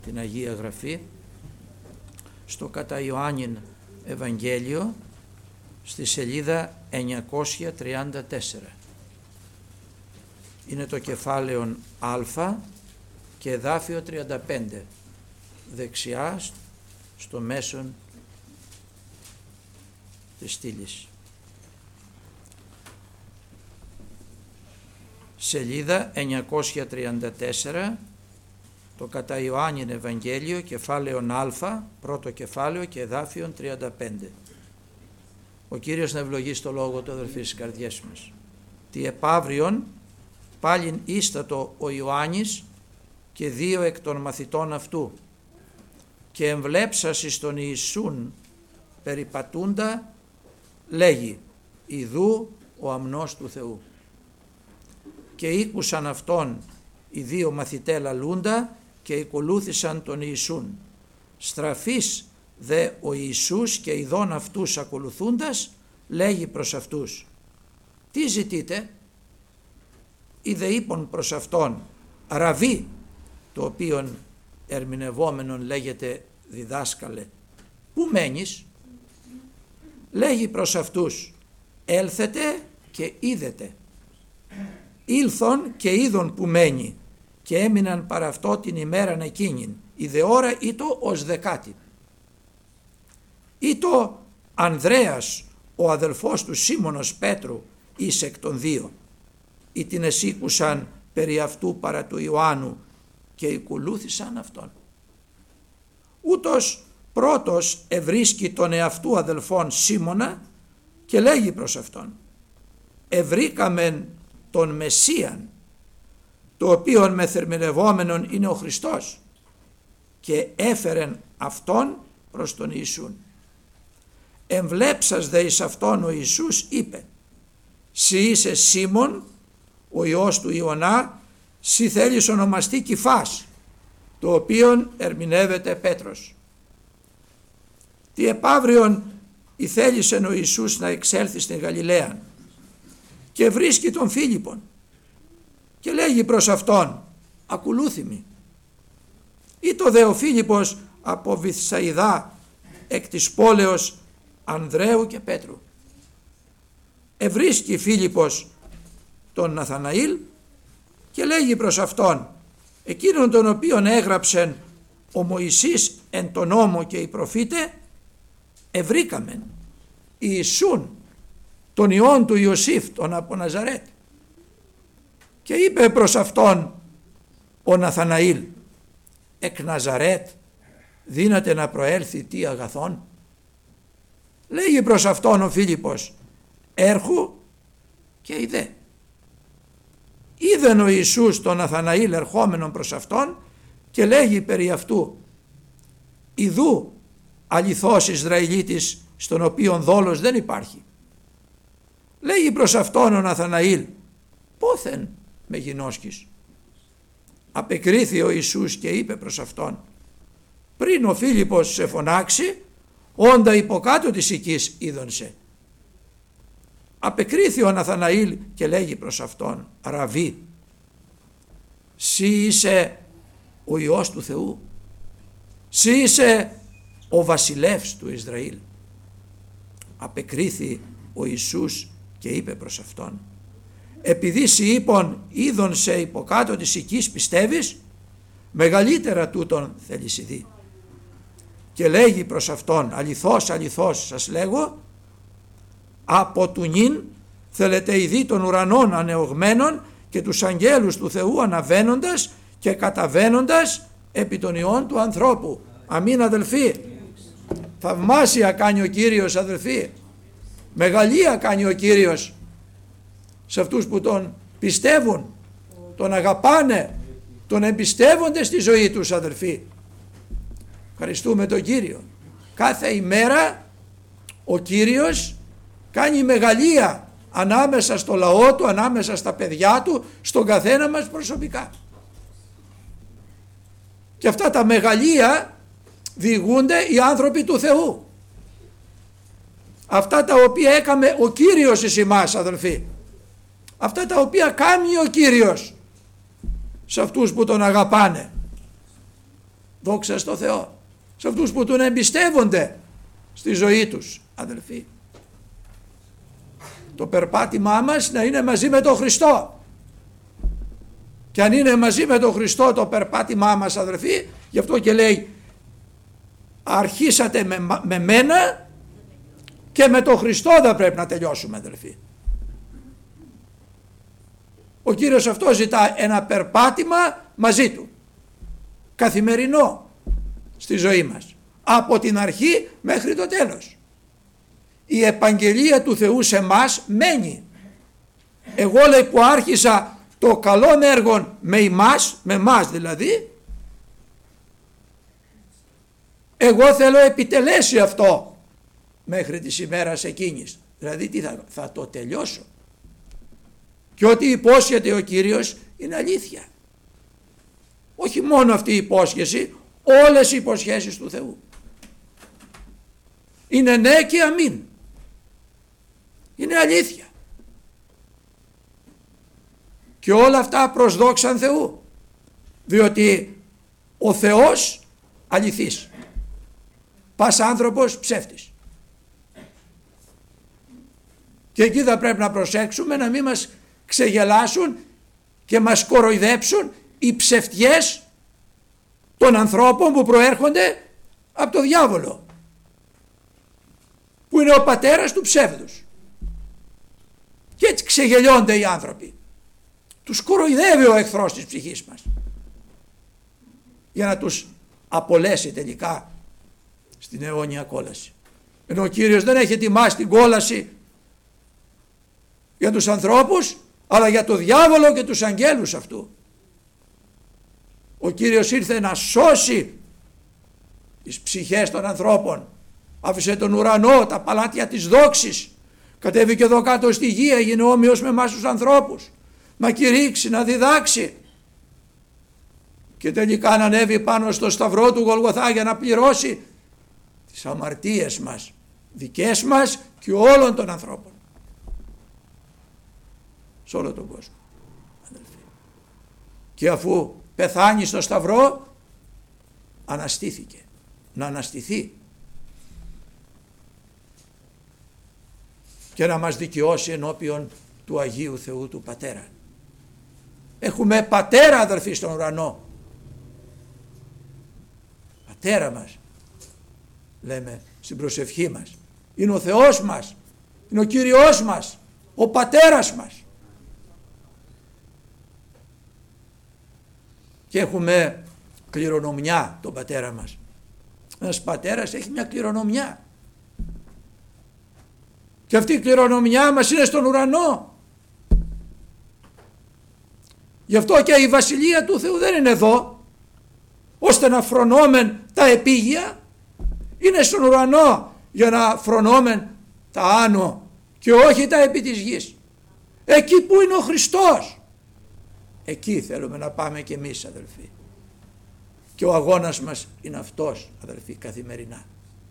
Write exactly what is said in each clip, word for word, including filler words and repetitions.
την Αγία Γραφή στο κατά Ιωάννην Ευαγγέλιο στη σελίδα εννιακόσια τριάντα τέσσερα. Είναι το κεφάλαιο Α και εδάφιο τριάντα πέντε, δεξιά στο μέσον της στήλης. Σελίδα εννιακόσια τριάντα τέσσερα, το κατά Ιωάννην Ευαγγέλιο, κεφάλαιον Α, πρώτο κεφάλαιο και εδάφιον τριάντα πέντε. Ο Κύριος να ευλογήσει το λόγο του, αδελφοί, στις καρδιές μας. Τι επαύριον πάλιν ίστατο ο Ιωάννης και δύο εκ των μαθητών αυτού και εμβλέψας εις τον Ιησούν περιπατούντα λέγει, ιδού ο αμνός του Θεού. Και ήκουσαν αυτόν οι δύο μαθητέ λαλούντα και ακολούθησαν τον Ιησούν. Στραφής δε ο Ιησούς και ειδών αυτούς ακολουθούντας λέγει προς αυτούς, τι ζητείτε? Είδε είπον προς αυτόν, Ραβί, το οποίον ερμηνευόμενον λέγεται διδάσκαλε, πού μένεις? Λέγει προς αυτούς, έλθετε και είδετε. Ήλθον και είδον που μένει και έμειναν παρά αυτό την ημέραν εκείνην, η δε ώρα ήτο ως δεκάτη. Ήτο Ανδρέας ο αδελφός του Σίμωνος Πέτρου εις εκ των δύο, ή την εσήκουσαν περί αυτού παρά του Ιωάννου και ακολούθησαν αυτόν. Ούτως πρώτος ευρίσκει τον εαυτού αδελφόν Σίμωνα και λέγει προς αυτόν, ευρήκαμεν τον Μεσσίαν, το οποίον μεθερμηνευόμενον είναι ο Χριστός, και έφερεν αυτόν προς τον Ιησούν. Εμβλέψας δε εις αυτόν ο Ιησούς είπε, «Συ είσαι Σίμων, ο ιός του Ιωνά, συ θέλεις ονομαστεί Κηφάς», το οποίον ερμηνεύεται Πέτρος. Τι επαύριον ηθέλησεν ο Ιησούς να εξέλθει στην Γαλιλαία και βρίσκει τον Φίλιππον και λέγει προς αυτόν, ακολούθημι. Ήτο δε ο Φίλιππος από Βηθσαϊδά εκ της πόλεως Ανδρέου και Πέτρου. Ευρίσκει Φίλιππος τον Ναθαναήλ και λέγει προς αυτόν, εκείνον τον οποίον έγραψεν ο Μωυσής εν τον νόμο και οι προφήτε, ευρήκαμεν Ιησούν τον Υιόν του Ιωσήφ τον από Ναζαρέτ. Και είπε προς αυτόν ο Ναθαναήλ, εκ Ναζαρέτ δύναται να προέλθει τι αγαθόν? Λέγει προς αυτόν ο Φίλιππος, έρχου και είδε. Είδεν ο Ιησούς τον Ναθαναήλ ερχόμενον προς αυτόν και λέγει περί αυτού, ιδού αληθώς Ισραηλίτης στον οποίον δόλος δεν υπάρχει. Λέγει προς αυτόν ο Ναθαναήλ, πόθεν με γινώσκεις? Απεκρίθη ο Ιησούς και είπε προς αυτόν, πριν ο Φίλιππος σε φωνάξει, όντα υποκάτω της οικής είδον σε. Απεκρίθη ο Ναθαναήλ και λέγει προς αυτόν, Ραβί, συ είσαι ο Υιός του Θεού, συ είσαι ο βασιλεύς του Ισραήλ. Απεκρίθη ο Ιησούς και είπε προς αυτόν, επειδή σοι είπον είδον σε υποκάτω της οικής πιστεύεις, μεγαλύτερα τούτον θέλεις δει. Και λέγει προς αυτόν, αληθώς αληθώς σας λέγω, από του νυν θέλετε ειδεί των ουρανών ανεωγμένων και τους αγγέλους του Θεού αναβαίνοντας και καταβαίνοντας επί των ιών του ανθρώπου. Αμήν αδελφοί. Θαυμάσια κάνει ο Κύριος αδελφοί. Μεγαλεία κάνει ο Κύριος σε αυτούς που τον πιστεύουν, τον αγαπάνε, τον εμπιστεύονται στη ζωή τους αδελφοί. Ευχαριστούμε τον Κύριο. Κάθε ημέρα ο Κύριος κάνει μεγαλεία ανάμεσα στο λαό του, ανάμεσα στα παιδιά του, στον καθένα μας προσωπικά. Και αυτά τα μεγαλεία διηγούνται οι άνθρωποι του Θεού. Αυτά τα οποία έκαμε ο Κύριος εις εμάς αδελφοί. Αυτά τα οποία κάνει ο Κύριος σε αυτούς που τον αγαπάνε. Δόξα στο Θεό. Σε αυτούς που τον εμπιστεύονται στη ζωή τους, αδελφοί. Το περπάτημά μας να είναι μαζί με τον Χριστό. Και αν είναι μαζί με τον Χριστό το περπάτημά μας, αδελφοί, γι' αυτό και λέει αρχίσατε με, με μένα και με τον Χριστό θα πρέπει να τελειώσουμε, αδελφοί. Ο Κύριος αυτό ζητά ένα περπάτημα μαζί Του. Καθημερινό στη ζωή μας. Από την αρχή μέχρι το τέλος. Η επαγγελία του Θεού σε μας μένει. Εγώ, λέει, που άρχισα το καλό έργο με εμάς, με εμάς δηλαδή, εγώ θέλω επιτελέσει αυτό μέχρι της ημέρας εκείνης. Δηλαδή τι θα, θα το τελειώσω. Και ό,τι υπόσχεται ο Κύριος είναι αλήθεια. Όχι μόνο αυτή η υπόσχεση, όλες οι υποσχέσεις του Θεού. Είναι ναι και αμήν. Είναι αλήθεια. Και όλα αυτά προς δόξαν Θεού. Διότι ο Θεός αληθής. Πας άνθρωπος ψεύτης. Και εκεί θα πρέπει να προσέξουμε να μην μας ξεγελάσουν και μας κοροϊδέψουν οι ψευτιές των ανθρώπων που προέρχονται από το διάβολο, που είναι ο πατέρας του ψεύδους. Και έτσι ξεγελιώνται οι άνθρωποι. Τους κοροϊδεύει ο εχθρός της ψυχής μας για να τους απολέσει τελικά στην αιώνια κόλαση. Ενώ ο Κύριος δεν έχει ετοιμάσει την κόλαση για τους ανθρώπους, αλλά για το διάβολο και τους αγγέλους αυτού. Ο Κύριος ήρθε να σώσει τις ψυχές των ανθρώπων. Άφησε τον ουρανό, τα παλάτια της δόξης. Κατέβηκε εδώ κάτω στη γη, έγινε όμοιος με εμάς τους ανθρώπους. Να κηρύξει, να διδάξει. Και τελικά να ανέβει πάνω στο σταυρό του Γολγοθά για να πληρώσει τις αμαρτίες μας, δικές μας και όλων των ανθρώπων. Σε όλο τον κόσμο. Και αφού πεθάνει στο σταυρό, αναστήθηκε. Να αναστηθεί και να μας δικαιώσει ενώπιον του Αγίου Θεού του Πατέρα. Έχουμε πατέρα, αδελφοί, στον ουρανό. Πατέρα μας λέμε στην προσευχή μας. Είναι ο Θεός μας, είναι ο Κύριος μας, ο πατέρας μας. Και έχουμε κληρονομιά τον πατέρα μας. Ένας πατέρας έχει μια κληρονομιά. Και αυτή η κληρονομιά μας είναι στον ουρανό. Γι' αυτό και η βασιλεία του Θεού δεν είναι εδώ, ώστε να φρονόμεν τα επίγεια. Είναι στον ουρανό για να φρονόμεν τα άνω και όχι τα επί της γης. Εκεί που είναι ο Χριστός, εκεί θέλουμε να πάμε και εμείς, αδελφοί. Και ο αγώνας μας είναι αυτός, αδελφοί, καθημερινά.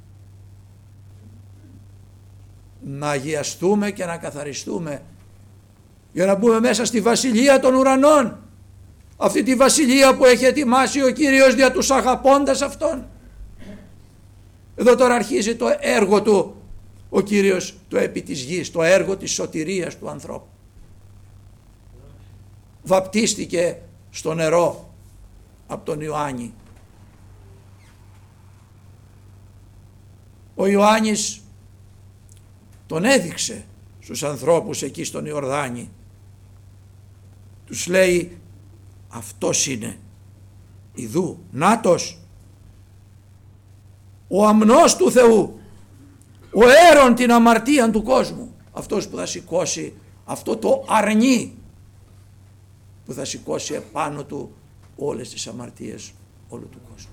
Να αγιαστούμε και να καθαριστούμε για να μπούμε μέσα στη βασιλεία των ουρανών. Αυτή τη βασιλεία που έχει ετοιμάσει ο Κύριος για τους αγαπώντας Αυτόν. Εδώ τώρα αρχίζει το έργο του ο Κύριος, το επί της γης, το έργο της σωτηρίας του ανθρώπου. Βαπτίστηκε στο νερό από τον Ιωάννη. Ο Ιωάννης τον έδειξε στους ανθρώπους εκεί στον Ιορδάνη. Τους λέει, αυτός είναι, ιδού, νάτος, ο αμνός του Θεού, ο αίρον την αμαρτία του κόσμου. Αυτός που θα σηκώσει αυτό το αρνί, που θα σηκώσει επάνω του όλες τις αμαρτίες όλου του κόσμου.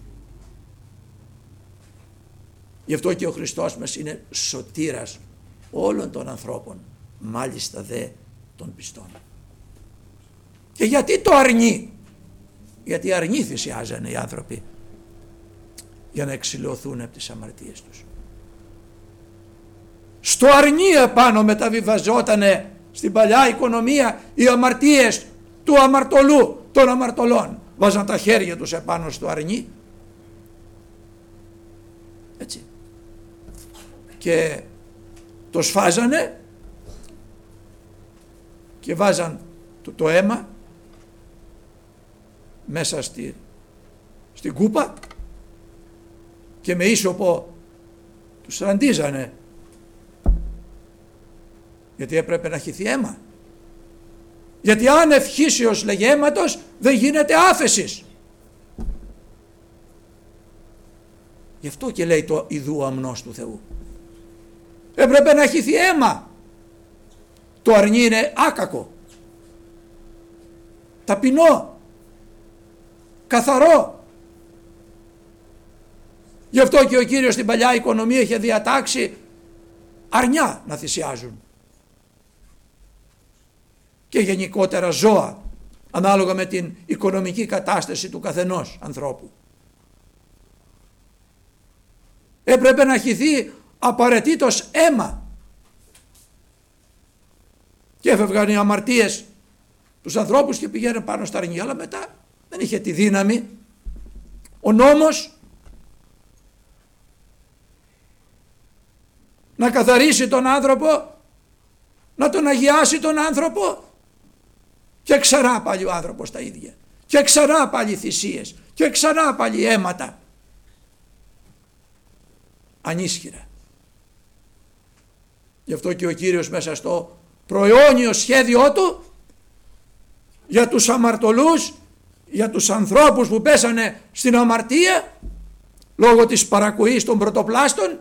Γι' αυτό και ο Χριστός μας είναι σωτήρας όλων των ανθρώπων, μάλιστα δε των πιστών. Και γιατί το αρνεί? Γιατί αρνεί θυσιάζανε οι άνθρωποι για να εξηλαιωθούν από τις αμαρτίες τους. Στο αρνί επάνω μεταβιβαζότανε στην παλιά οικονομία οι αμαρτίες του αμαρτωλού, των αμαρτωλών. Βάζαν τα χέρια τους επάνω στο αρνί και το σφάζανε και βάζαν το, το αίμα μέσα στη, στην κούπα και με ίσωπο τους ραντίζανε, γιατί έπρεπε να χυθεί αίμα. Γιατί αν ευχήσεως λέγε αίματος δεν γίνεται άφεσης. Γι' αυτό και λέει το ιδού αμνός του Θεού. Έπρεπε να χυθεί αίμα. Το αρνί είναι άκακο, ταπεινό, καθαρό. Γι' αυτό και ο Κύριος στην παλιά οικονομία είχε διατάξει αρνιά να θυσιάζουν και γενικότερα ζώα, ανάλογα με την οικονομική κατάσταση του καθενός ανθρώπου. Έπρεπε να χυθεί απαραίτητος αίμα και έφευγαν οι αμαρτίες τους ανθρώπους και πηγαίνουν πάνω στα αρνιά, αλλά μετά δεν είχε τη δύναμη ο νόμος να καθαρίσει τον άνθρωπο, να τον αγιάσει τον άνθρωπο, και ξανά πάλι ο άνθρωπος τα ίδια, και ξανά πάλι θυσίες, και ξανά πάλι αίματα ανίσχυρα. Γι' αυτό και ο Κύριος μέσα στο προαιώνιο σχέδιό του για τους αμαρτωλούς, για τους ανθρώπους που πέσανε στην αμαρτία λόγω της παρακοής των πρωτοπλάστων,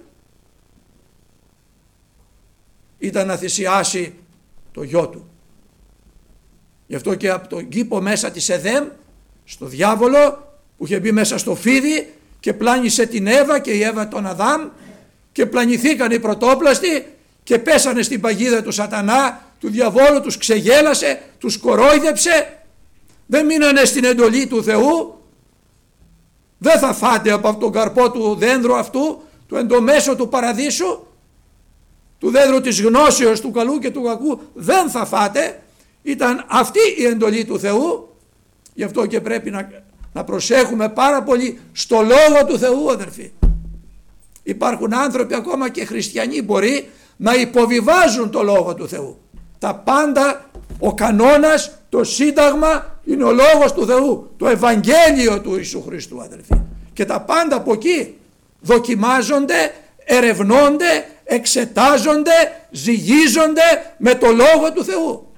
ήταν να θυσιάσει το γιο του. Γι' αυτό και από τον κήπο μέσα της Εδέμ, στο διάβολο που είχε μπει μέσα στο φίδι και πλάνησε την Εύα και η Εύα τον Αδάμ, και πλανηθήκαν οι πρωτόπλαστοι και πέσανε στην παγίδα του σατανά, του διαβόλου, τους ξεγέλασε, τους κορόιδεψε, δεν μείνανε στην εντολή του Θεού. Δεν θα φάτε από τον καρπό του δένδρου αυτού, του εντομέσου του παραδείσου, του δένδρου της γνώσεως του καλού και του κακού, δεν θα φάτε. Ήταν αυτή η εντολή του Θεού. Γι' αυτό και πρέπει να, να προσέχουμε πάρα πολύ στο λόγο του Θεού, αδερφοί. Υπάρχουν άνθρωποι, ακόμα και χριστιανοί, μπορεί να υποβιβάζουν το λόγο του Θεού. Τα πάντα, ο κανόνας, το σύνταγμα είναι ο λόγος του Θεού, το Ευαγγέλιο του Ιησού Χριστού, αδερφοί. Και τα πάντα από εκεί δοκιμάζονται, ερευνώνται, εξετάζονται, ζυγίζονται με το λόγο του Θεού.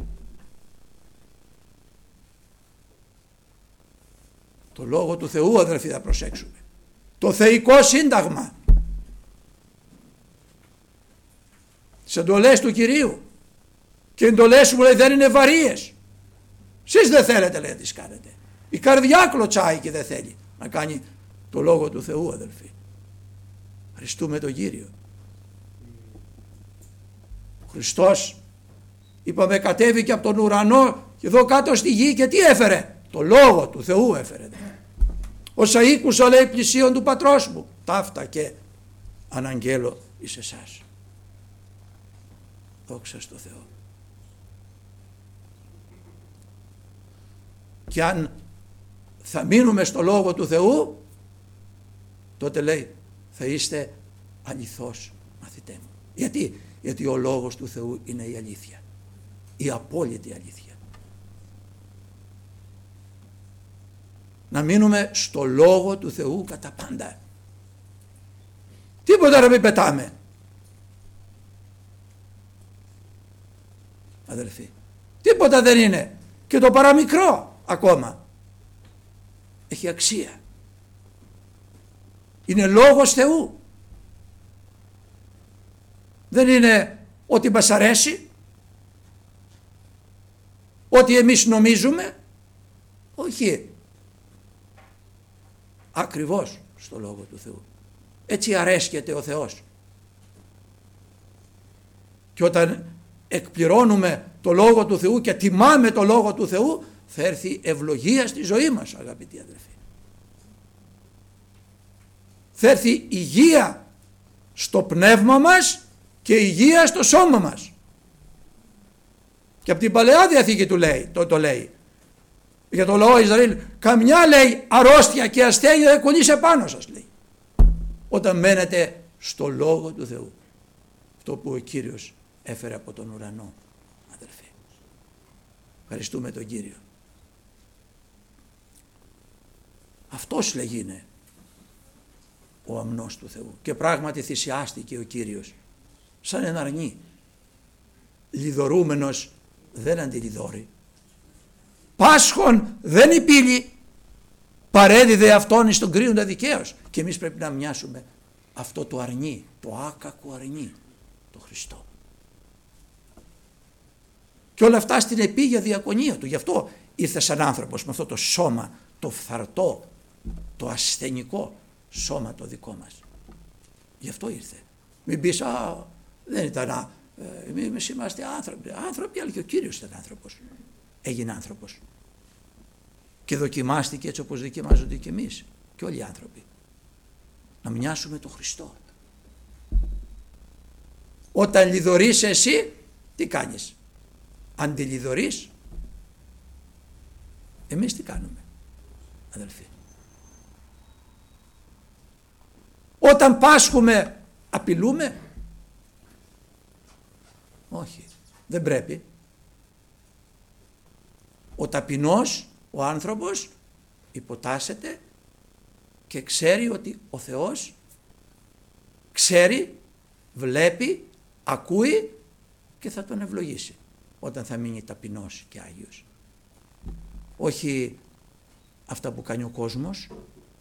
Το λόγο του Θεού, αδερφοί, θα προσέξουμε. Το θεϊκό σύνταγμα. Τις εντολές του Κυρίου. Και οι εντολές μου, λέει, δεν είναι βαρύες. Εσείς δεν θέλετε, λέει, να τις κάνετε. Η καρδιά κλωτσάει και δεν θέλει να κάνει το λόγο του Θεού, αδελφοί. Χριστούμε τον Κύριο. Ο Χριστός, είπαμε, κατέβηκε από τον ουρανό και εδώ κάτω στη γη και τι έφερε? Το λόγο του Θεού έφερε. Όσα ήκουσα, λέει, πλησίον του πατρός μου, ταύτα και αναγγέλω εις εσάς. Δόξα στο Θεό. Και αν θα μείνουμε στο λόγο του Θεού, τότε, λέει, θα είστε αληθώς μαθητέ μου. Γιατί? Γιατί ο λόγος του Θεού είναι η αλήθεια, η απόλυτη αλήθεια. Να μείνουμε στο λόγο του Θεού κατά πάντα. Τίποτα να μην πετάμε, αδελφοί. Τίποτα δεν είναι. Και το παραμικρό ακόμα έχει αξία. Είναι λόγος Θεού. Δεν είναι ότι μας αρέσει, ότι εμείς νομίζουμε. Όχι. Ακριβώς στο λόγο του Θεού. Έτσι αρέσκεται ο Θεός. Και όταν εκπληρώνουμε το λόγο του Θεού και τιμάμε το λόγο του Θεού, θα έρθει ευλογία στη ζωή μας, αγαπητοί αδελφοί. Θα έρθει υγεία στο πνεύμα μας και υγεία στο σώμα μας. Και από την Παλαιά Διαθήκη του λέει, το, το λέει για το λαό Ισραήλ, καμιά, λέει, αρρώστια και ασθένεια δεν κολλήσει επάνω σας, λέει, όταν μένετε στο λόγο του Θεού. αυτό που ο Κύριος έφερε από τον ουρανό, αδελφοί. Ευχαριστούμε τον Κύριο. Αυτός λέγει είναι ο αμνός του Θεού. Και πράγματι θυσιάστηκε ο Κύριος σαν ένα αρνί. Λιδωρούμενος δεν αντιλιδώρει. Πάσχων δεν υπήλει. Παρέδιδε αυτόν εις τον κρίνοντα δικαίως. Και εμείς πρέπει να μοιάσουμε αυτό το αρνί, το άκακο αρνί, το Χριστό. Και όλα αυτά στην επίγεια διακονία του. Γι' αυτό ήρθε σαν άνθρωπος με αυτό το σώμα, το φθαρτό, το ασθενικό σώμα το δικό μας. Γι' αυτό ήρθε. Μην πεις, α, δεν ήταν, α, ε, εμείς είμαστε άνθρωποι. Άνθρωποι, αλλά και ο Κύριος ήταν άνθρωπος. Έγινε άνθρωπος. Και δοκιμάστηκε έτσι όπως δοκιμάζονται και εμείς και όλοι οι άνθρωποι. Να μοιάσουμε τον Χριστό. Όταν λιδωρείς εσύ, τι κάνεις? Αντιλιδωρείς. Εμείς τι κάνουμε, αδελφοί? Όταν πάσχουμε, απειλούμε? Όχι, δεν πρέπει. Ο ταπεινός, ο άνθρωπος υποτάσσεται και ξέρει ότι ο Θεός ξέρει, βλέπει, ακούει και θα τον ευλογήσει όταν θα μείνει ταπεινός και Άγιος. Όχι αυτά που κάνει ο κόσμος.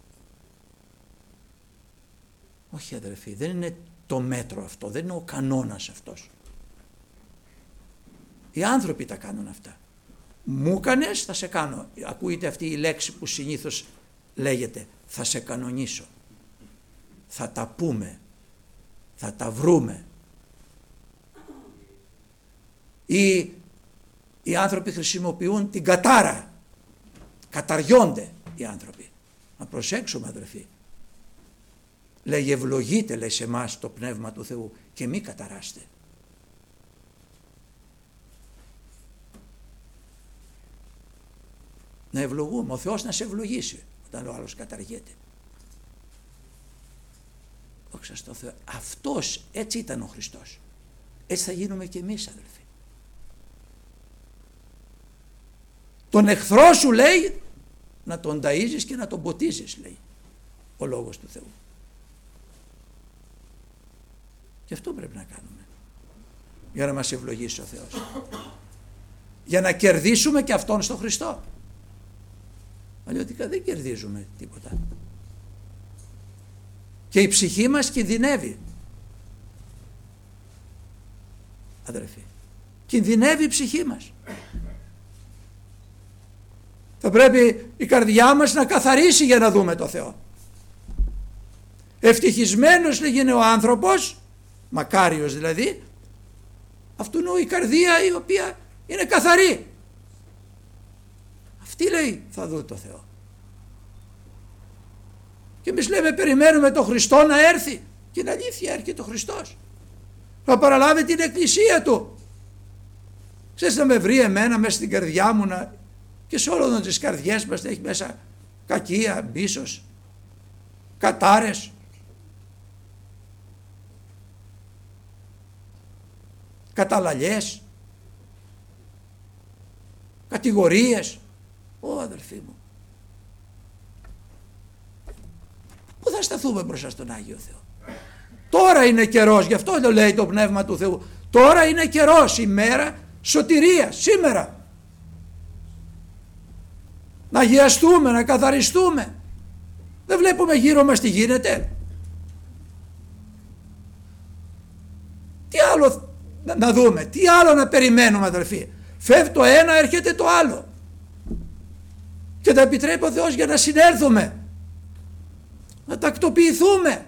Όχι, αδελφοί, δεν είναι το μέτρο αυτό, δεν είναι ο κανόνας αυτός. Οι άνθρωποι τα κάνουν αυτά. Μου κάνες, θα σε κάνω. Ακούγεται αυτή η λέξη που συνήθως λέγεται, θα σε κανονίσω. Θα τα πούμε. Θα τα βρούμε. Ή οι άνθρωποι χρησιμοποιούν την κατάρα. Καταριώνται οι άνθρωποι. Να προσέξουμε, αδελφοί. Λέγει ευλογείτε, λέει, σε εμάς το Πνεύμα του Θεού και μη καταράστε. Να ευλογούμε, ο Θεός να σε ευλογήσει όταν ο άλλος καταργέται. Δόξα στο Θεό. Αυτός, έτσι ήταν ο Χριστός. Έτσι θα γίνουμε και εμείς, αδελφοί. Τον εχθρό σου, λέει, να τον ταΐζεις και να τον ποτίζεις, λέει ο Λόγος του Θεού. Και αυτό πρέπει να κάνουμε για να μας ευλογήσει ο Θεός, για να κερδίσουμε και Αυτόν στον Χριστό. Αλλιώτικα δεν κερδίζουμε τίποτα. Και η ψυχή μας κινδυνεύει, αδερφοί. Κινδυνεύει η ψυχή μας. Θα πρέπει η καρδιά μας να καθαρίσει για να δούμε το Θεό. Ευτυχισμένος, λέγει, ο άνθρωπος, μακάριος δηλαδή, αυτού είναι η καρδία η οποία είναι καθαρή. Αυτή, λέει, θα δουν το Θεό. Και εμείς λέμε περιμένουμε τον Χριστό να έρθει. Και είναι αλήθεια, έρχεται ο Χριστός. Θα παραλάβει την εκκλησία Του. Ξέρεις, να με βρει εμένα μέσα στην καρδιά μου να... και σε όλες τις καρδιές μας έχει μέσα κακία, μπίσος, κατάρες, καταλαλιές, κατηγορίες. Ω, αδελφοί μου, πού θα σταθούμε μπροστά στον Άγιο Θεό? Τώρα είναι καιρός, γι' αυτό το λέει το Πνεύμα του Θεού, τώρα είναι καιρός, η μέρα σωτηρίας, σήμερα. Να αγιαστούμε, να καθαριστούμε. Δεν βλέπουμε γύρω μας τι γίνεται? Τι άλλο να δούμε, τι άλλο να περιμένουμε, αδελφοί? Φεύγει το ένα, έρχεται το άλλο. Και τα επιτρέπει ο Θεός για να συνέλθουμε, να τακτοποιηθούμε.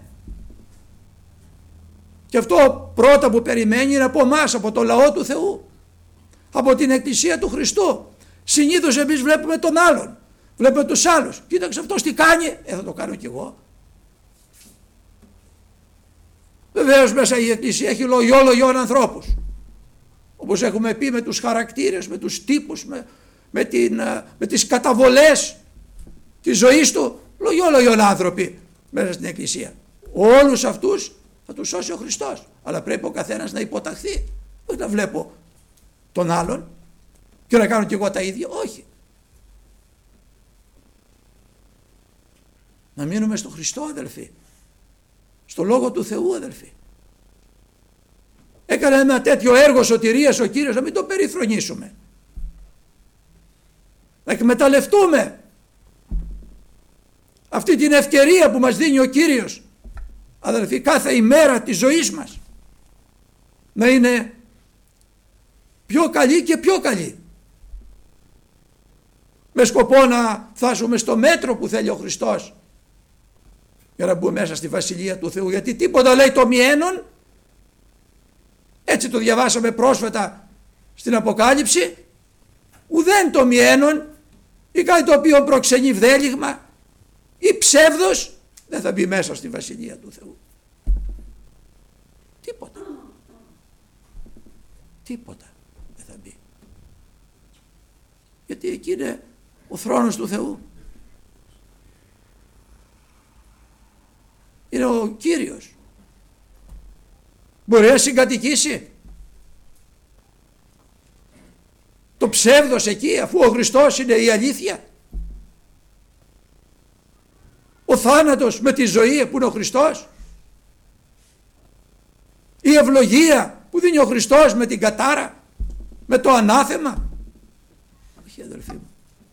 Και αυτό πρώτα που περιμένει είναι από εμάς, από το λαό του Θεού, από την Εκκλησία του Χριστού. Συνήθως εμείς βλέπουμε τον άλλον, βλέπουμε τους άλλους. Κοίταξε αυτός τι κάνει, ε, θα το κάνω κι εγώ. Βεβαίως μέσα η Εκκλησία έχει λογιό λογιών ανθρώπους, όπως έχουμε πει, με τους χαρακτήρες, με τους τύπους, με, με, την, με τις καταβολές της ζωής του. Λογιό λογιών άνθρωποι μέσα στην Εκκλησία. Όλους αυτούς θα τους σώσει ο Χριστός. Αλλά πρέπει ο καθένας να υποταχθεί. Όχι να βλέπω τον άλλον και να κάνω κι εγώ τα ίδια. Όχι. Να μείνουμε στο Χριστό, αδελφοί. Στο Λόγο του Θεού, αδελφοί. Έκανε ένα τέτοιο έργο σωτηρίας ο Κύριος, να μην το περιφρονήσουμε. Να εκμεταλλευτούμε αυτή την ευκαιρία που μας δίνει ο Κύριος, αδελφοί, κάθε ημέρα της ζωής μας να είναι πιο καλή και πιο καλή, με σκοπό να φτάσουμε στο μέτρο που θέλει ο Χριστός για να μπούμε μέσα στη Βασιλεία του Θεού. Γιατί τίποτα, λέει, το μιένον, έτσι το διαβάσαμε πρόσφατα στην Αποκάλυψη, ουδέν το μιένον ή κάτι το οποίο προξενεί βδέλιγμα ή ψεύδος δεν θα μπει μέσα στη Βασιλεία του Θεού. Τίποτα. Τίποτα δεν θα μπει. Γιατί εκεί είναι ο θρόνος του Θεού. Είναι ο Κύριος. Μπορεί να συγκατοικήσει το ψεύδος εκεί, αφού ο Χριστός είναι η αλήθεια? Ο θάνατος με τη ζωή που είναι ο Χριστός? Η ευλογία που δίνει ο Χριστός με την κατάρα, με το ανάθεμα? Όχι, αδελφοί μου.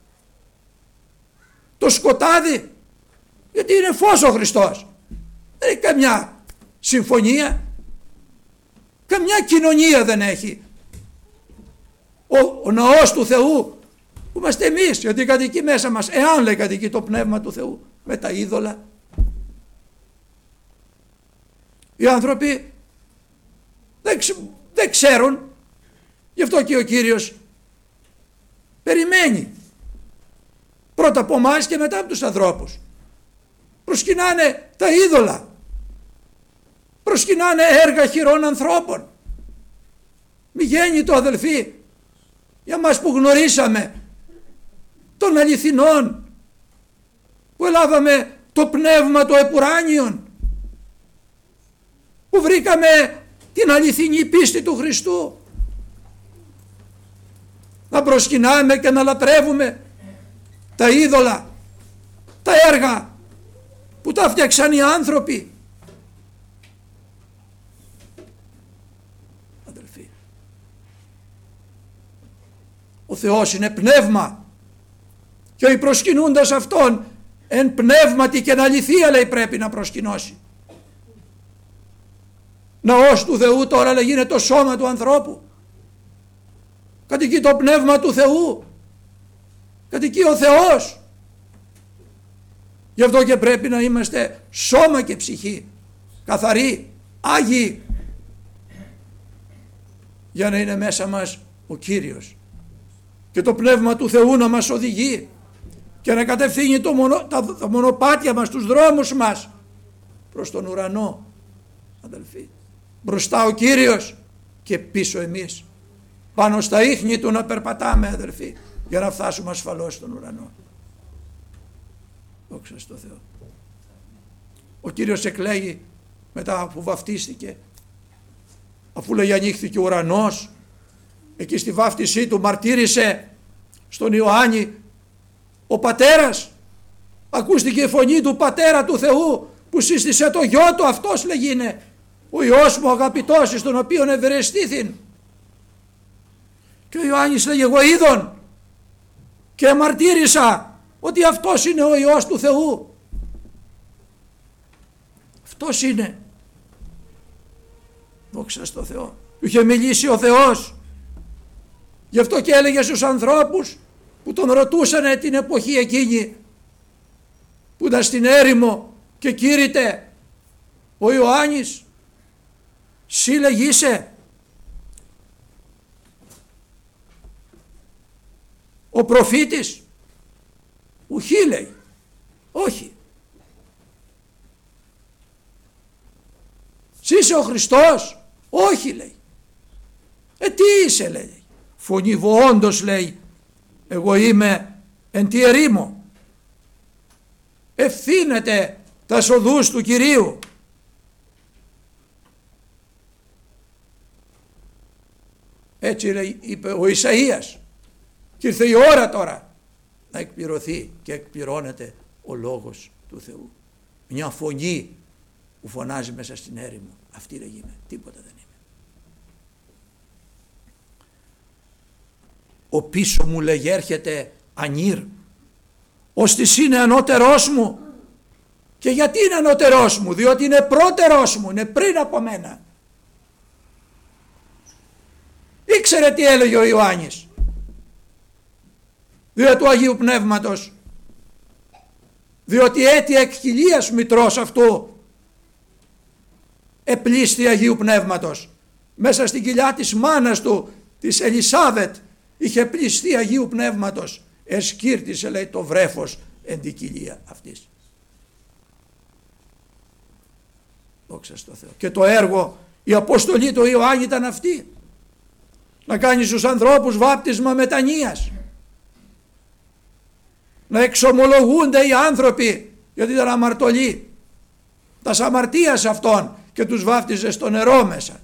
Το σκοτάδι, γιατί είναι φως ο Χριστός. Δεν έχει καμιά συμφωνία, καμιά κοινωνία δεν έχει. Ο, ο ναός του Θεού που είμαστε εμείς, γιατί κατοικεί μέσα μας, εάν, λέει, κατοικεί το Πνεύμα του Θεού, με τα είδωλα. Οι άνθρωποι δεν, δεν ξέρουν, γι' αυτό και ο Κύριος περιμένει πρώτα από εμάς και μετά από τους ανθρώπους. Προσκυνάνε τα είδωλα, προσκυνάνε έργα χειρών ανθρώπων. Μη γέννη το, αδελφοί, για μας που γνωρίσαμε των αληθινών, που ελάβαμε το πνεύμα το επουράνιον, που βρήκαμε την αληθινή πίστη του Χριστού, να προσκυνάμε και να λατρεύουμε τα είδωλα, τα έργα που τα φτιάξαν οι άνθρωποι. Αδελφοί, ο Θεός είναι πνεύμα και οι προσκυνούντας αυτόν εν πνεύματι και εν αληθεία, λέει, πρέπει να προσκυνώσει. Ναός του Θεού τώρα, λέει, είναι το σώμα του ανθρώπου. Κατοικεί το πνεύμα του Θεού, κατοικεί ο Θεός. Γι' αυτό και πρέπει να είμαστε σώμα και ψυχή καθαροί, άγιοι, για να είναι μέσα μας ο Κύριος και το πνεύμα του Θεού να μας οδηγεί και να κατευθύνει το μονο, τα, τα μονοπάτια μας, τους δρόμους μας προς τον ουρανό, αδελφοί. Μπροστά ο Κύριος και πίσω εμείς, πάνω στα ίχνη του να περπατάμε, αδελφοί, για να φτάσουμε ασφαλώς στον ουρανό. Δόξα στο Θεό. Ο Κύριος εκλέγει μετά που βαφτίστηκε, αφού, λέει, ανοίχθηκε ο ουρανός, εκεί στη βάφτισή του μαρτύρησε στον Ιωάννη ο πατέρας, ακούστηκε η φωνή του Πατέρα του Θεού που σύστησε το γιο του, αυτός, λέγει, είναι ο Υιός μου αγαπητός, εις τον οποίον ευερεστήθην. Και ο Ιωάννης λέγει, εγώ είδον και μαρτύρησα ότι αυτός είναι ο Υιός του Θεού. Αυτός είναι. Δόξα στο Θεό. Του είχε μιλήσει ο Θεός. Γι' αυτό και έλεγε στους ανθρώπους που τον ρωτούσανε την εποχή εκείνη, που ήταν στην έρημο και κήρυτε ο Ιωάννης, «Συ λέγησε ο προφήτης?» «Ουχή», λέει, όχι. «Συ είσαι ο Χριστός?» «Όχι», λέει. «Ε, τι είσαι?» λέει. «Φωνήβω όντως», λέει, «εγώ είμαι εν τη ερήμο. Ευθύνεται τα οδούς του Κυρίου. Έτσι είπε ο Ισαΐας. Και ήρθε η ώρα τώρα να εκπληρωθεί και εκπληρώνεται ο λόγος του Θεού. Μια φωνή που φωνάζει μέσα στην έρημο. Αυτή δεν είμαι, τίποτα δεν είμαι. Ο πίσω μου λέγει έρχεται ανήρ, ώστις είναι ανώτερός μου. Και γιατί είναι ανώτερός μου? Διότι είναι πρώτερός μου, είναι πριν από μένα. Ήξερε τι έλεγε ο Ιωάννης, διότι του Αγίου Πνεύματος, διότι αίτια εκχυλίας μητρός αυτού επλήσθη Αγίου Πνεύματος. Μέσα στην κοιλιά της μάνας του, της Ελισάβετ, είχε πληστεί Αγίου Πνεύματος. Εσκύρτησε, λέει, το βρέφος εν την κοιλία αυτής. Δόξα στο Θεό. Και το έργο, η αποστολή του Ιωάννη ήταν αυτή. Να κάνει στους ανθρώπους βάπτισμα μετανοίας. Να εξομολογούνται οι άνθρωποι, γιατί ήταν αμαρτωλοί. Τα αμαρτίας αυτών και τους βάφτιζε στο νερό μέσα.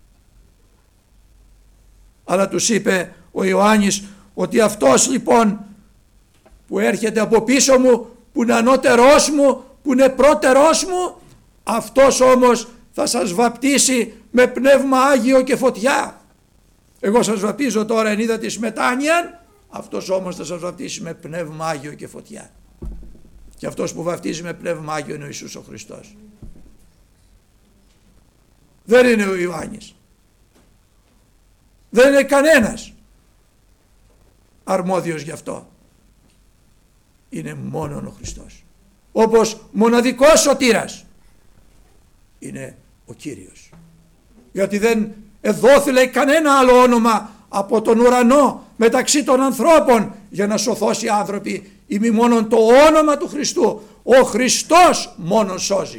Αλλά τους είπε ο Ιωάννης ότι αυτός λοιπόν που έρχεται από πίσω μου, που είναι ανώτερός μου, που είναι πρώτερός μου, αυτός όμως θα σας βαπτίσει με πνεύμα Άγιο και φωτιά. Εγώ σας βαπτίζω τώρα εν είδα της μετάνοιαν, αυτός όμως θα σας βαπτίσει με πνεύμα Άγιο και φωτιά. Και αυτός που βαπτίζει με πνεύμα Άγιο είναι ο Ιησούς ο Χριστός. Δεν είναι ο Ιωάννης. Δεν είναι κανένας αρμόδιος γι' αυτό. Είναι μόνον ο Χριστός. Όπως μοναδικός σωτήρας είναι ο Κύριος. Γιατί δεν εδόθη, λέει, κανένα άλλο όνομα από τον ουρανό μεταξύ των ανθρώπων για να σωθώσει οι άνθρωποι, ή μη μόνον το όνομα του Χριστού. Ο Χριστός μόνον σώζει.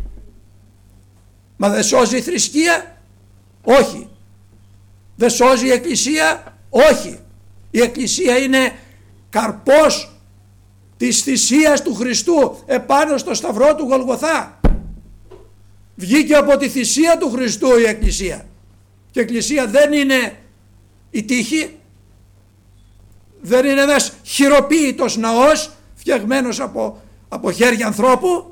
Μα δεν σώζει η θρησκεία? Όχι. Δεν σώζει η Εκκλησία? Όχι. Η Εκκλησία είναι καρπός της θυσίας του Χριστού επάνω στο σταυρό του Γολγοθά. Βγήκε από τη θυσία του Χριστού η Εκκλησία. Και η Εκκλησία δεν είναι η τύχη, δεν είναι ένας χειροποίητος ναός φτιαγμένος από, από χέρια ανθρώπου.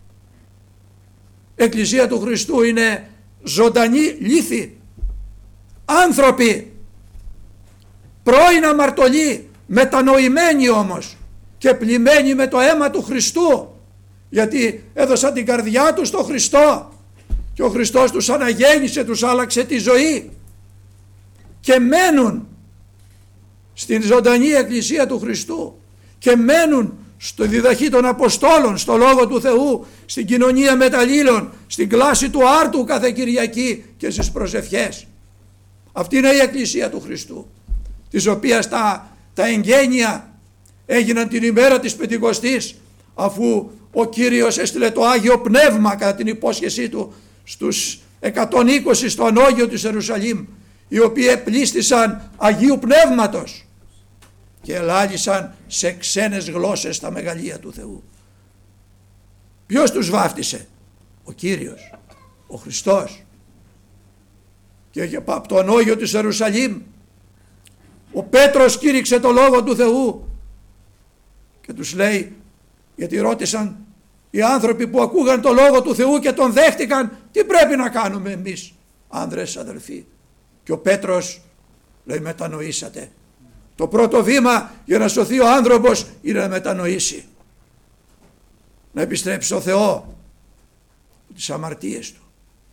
Η Εκκλησία του Χριστού είναι ζωντανή λίθη, άνθρωποι, πρώην αμαρτωλοί, μετανοημένοι όμως και πλημμένοι με το αίμα του Χριστού, γιατί έδωσαν την καρδιά τους στον Χριστό και ο Χριστός τους αναγέννησε, τους άλλαξε τη ζωή και μένουν στην ζωντανή Εκκλησία του Χριστού και μένουν στο διδαχή των Αποστόλων, στο Λόγο του Θεού, στην κοινωνία μεταλλήλων, στην κλάση του άρτου κάθε Κυριακή και στις προσευχές. Αυτή είναι η Εκκλησία του Χριστού, της οποίας τα, τα εγγένεια έγιναν την ημέρα της Πεντηκοστής, αφού ο Κύριος έστειλε το Άγιο Πνεύμα κατά την υπόσχεσή του στους εκατόν είκοσι στο ανώγιο της Ιερουσαλήμ, οι οποίοι επλήστησαν Αγίου Πνεύματος και ελάλησαν σε ξένες γλώσσες τα μεγαλεία του Θεού. Ποιος τους βάφτισε? Ο Κύριος, ο Χριστός. Και από το ανώγιο της Ιερουσαλήμ ο Πέτρος κήρυξε το Λόγο του Θεού και τους λέει, γιατί ρώτησαν οι άνθρωποι που ακούγαν το Λόγο του Θεού και τον δέχτηκαν, τι πρέπει να κάνουμε εμείς άνδρες αδελφοί? Και ο Πέτρος λέει, μετανοήσατε. Το πρώτο βήμα για να σωθεί ο άνθρωπος είναι να μετανοήσει, να επιστρέψει στο Θεό τις αμαρτίες του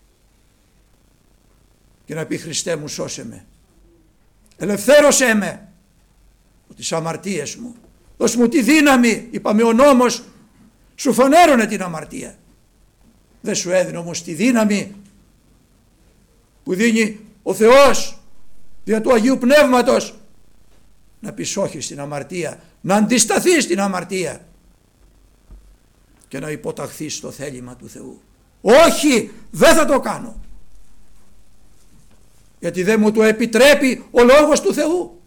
και να πει, Χριστέ μου, σώσε με, ελευθέρωσέ με από τις αμαρτίες μου, δώσ' μου τη δύναμη. Είπαμε, ο νόμος σου φανέρωνε την αμαρτία, δεν σου έδινε όμως τη δύναμη που δίνει ο Θεός δια του Αγίου Πνεύματος να πεις όχι στην αμαρτία, να αντισταθείς στην αμαρτία και να υποταχθείς στο θέλημα του Θεού. Όχι, δεν θα το κάνω, γιατί δεν μου το επιτρέπει ο Λόγος του Θεού.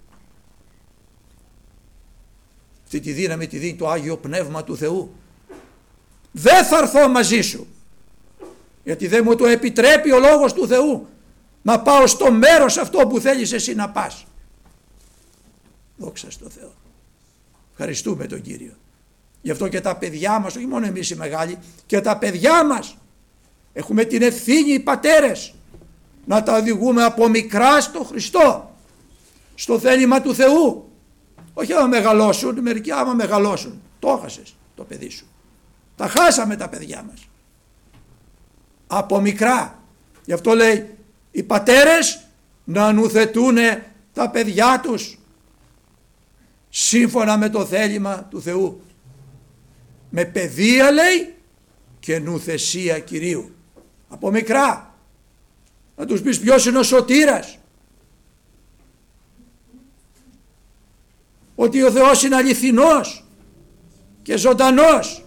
Αυτή τη δύναμη τη δίνει το Άγιο Πνεύμα του Θεού. Δεν θα έρθω μαζί σου, γιατί δεν μου το επιτρέπει ο Λόγος του Θεού να πάω στο μέρος αυτό που θέλεις εσύ να πας. Δόξα στο Θεό. Ευχαριστούμε τον Κύριο. Γι' αυτό και τα παιδιά μας, όχι μόνο εμείς οι μεγάλοι, και τα παιδιά μας έχουμε την ευθύνη, οι πατέρες, να τα οδηγούμε από μικρά στο Χριστό, στο θέλημα του Θεού. Όχι άμα μεγαλώσουν, μερικοί άμα μεγαλώσουν, το έχασες το παιδί σου. Τα χάσαμε τα παιδιά μας. Από μικρά. Γι' αυτό λέει οι πατέρες να νουθετούν τα παιδιά τους σύμφωνα με το θέλημα του Θεού. Με παιδεία λέει και νουθεσία Κυρίου. Από μικρά. Να τους πεις ποιος είναι ο σωτήρας. Ότι ο Θεός είναι αληθινός και ζωντανός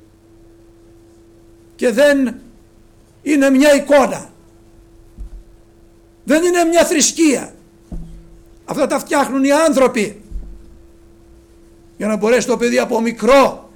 και δεν είναι μια εικόνα. Δεν είναι μια θρησκεία. Αυτά τα φτιάχνουν οι άνθρωποι για να μπορέσει το παιδί από μικρό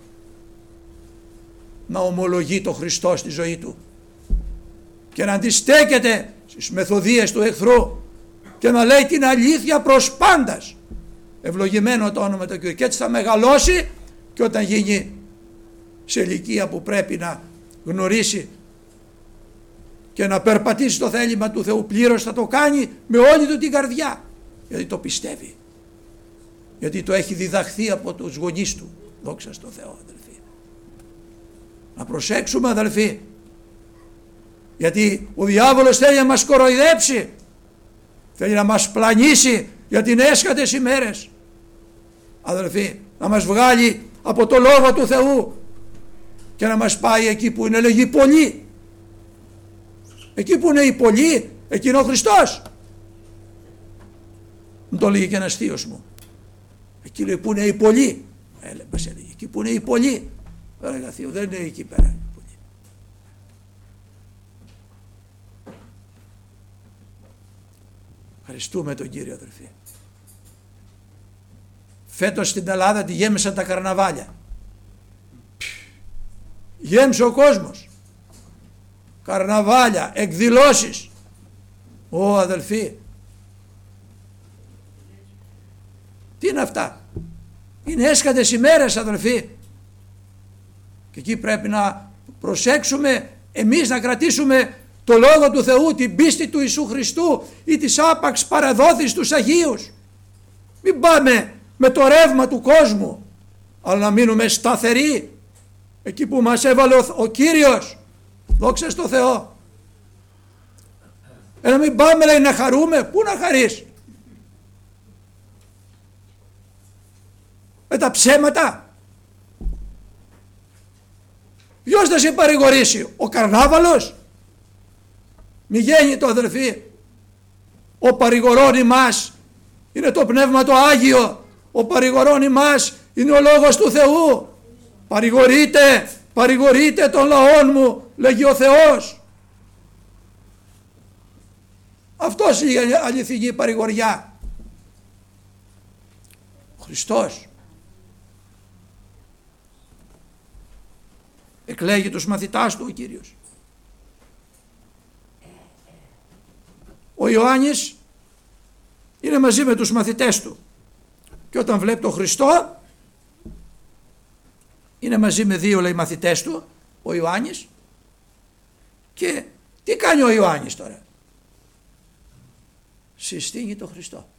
να ομολογεί το Χριστό στη ζωή του και να αντιστέκεται στις μεθοδίες του εχθρού και να λέει την αλήθεια προς πάντας. Ευλογημένο το όνομα του Κυρίου. Και έτσι θα μεγαλώσει και όταν γίνει σε ηλικία που πρέπει να γνωρίσει και να περπατήσει το θέλημα του Θεού πλήρως, θα το κάνει με όλη του την καρδιά, γιατί το πιστεύει, γιατί το έχει διδαχθεί από τους γονείς του. Δόξα στο Θεό, αδελφοί. Να προσέξουμε, αδελφοί, γιατί ο διάβολος θέλει να μας κοροϊδέψει, θέλει να μας πλανήσει για την έσχατες ημέρες, αδελφοί, να μας βγάλει από το Λόγο του Θεού και να μας πάει εκεί που είναι λέγει πολλοί. Εκεί που είναι οι πολλοί, εκεί είναι ο Χριστός. Μου το λέγει και ένας θείος μου. Εκεί λέει που είναι οι πολλοί. Έλε, μας έλεγε, εκεί που είναι οι πολλοί. Έλεγα θείο, δεν είναι εκεί πέρα οι πολλοί. Ευχαριστούμε τον Κύριο, αδελφοί. Φέτος στην Ελλάδα τη γέμισαν τα καρναβάλια. Γέμισε ο κόσμος. Καρναβάλια, εκδηλώσεις. Ω αδελφοί, τι είναι αυτά? Είναι έσχατες ημέρες, αδελφοί. Και εκεί πρέπει να προσέξουμε εμείς να κρατήσουμε το Λόγο του Θεού, την πίστη του Ιησού Χριστού ή της άπαξ παραδόθης τους Αγίους. Μην πάμε με το ρεύμα του κόσμου, αλλά να μείνουμε σταθεροί εκεί που μας έβαλε ο, ο Κύριος. Δόξα στο Θεό. Ε, να μην πάμε λέει να χαρούμε. Πού να χαρείς? Με τα ψέματα. Ποιος θα σε παρηγορήσει? Ο καρνάβαλος? Μη γένει το, αδελφοί. Ο παρηγορών ημάς είναι το Πνεύμα το Άγιο. Ο παρηγορών ημάς είναι ο Λόγος του Θεού. Παρηγορείτε, παρηγορείτε τον λαόν μου, λέγει ο Θεός. Αυτός είναι η αληθινή παρηγοριά. Ο Χριστός εκλέγει τους μαθητάς του ο Κύριος. Ο Ιωάννης είναι μαζί με τους μαθητές του και όταν βλέπει τον Χριστό, είναι μαζί με δύο λέει μαθητές του ο Ιωάννης, και τι κάνει ο Ιωάννης τώρα? Συστήνει τον Χριστό.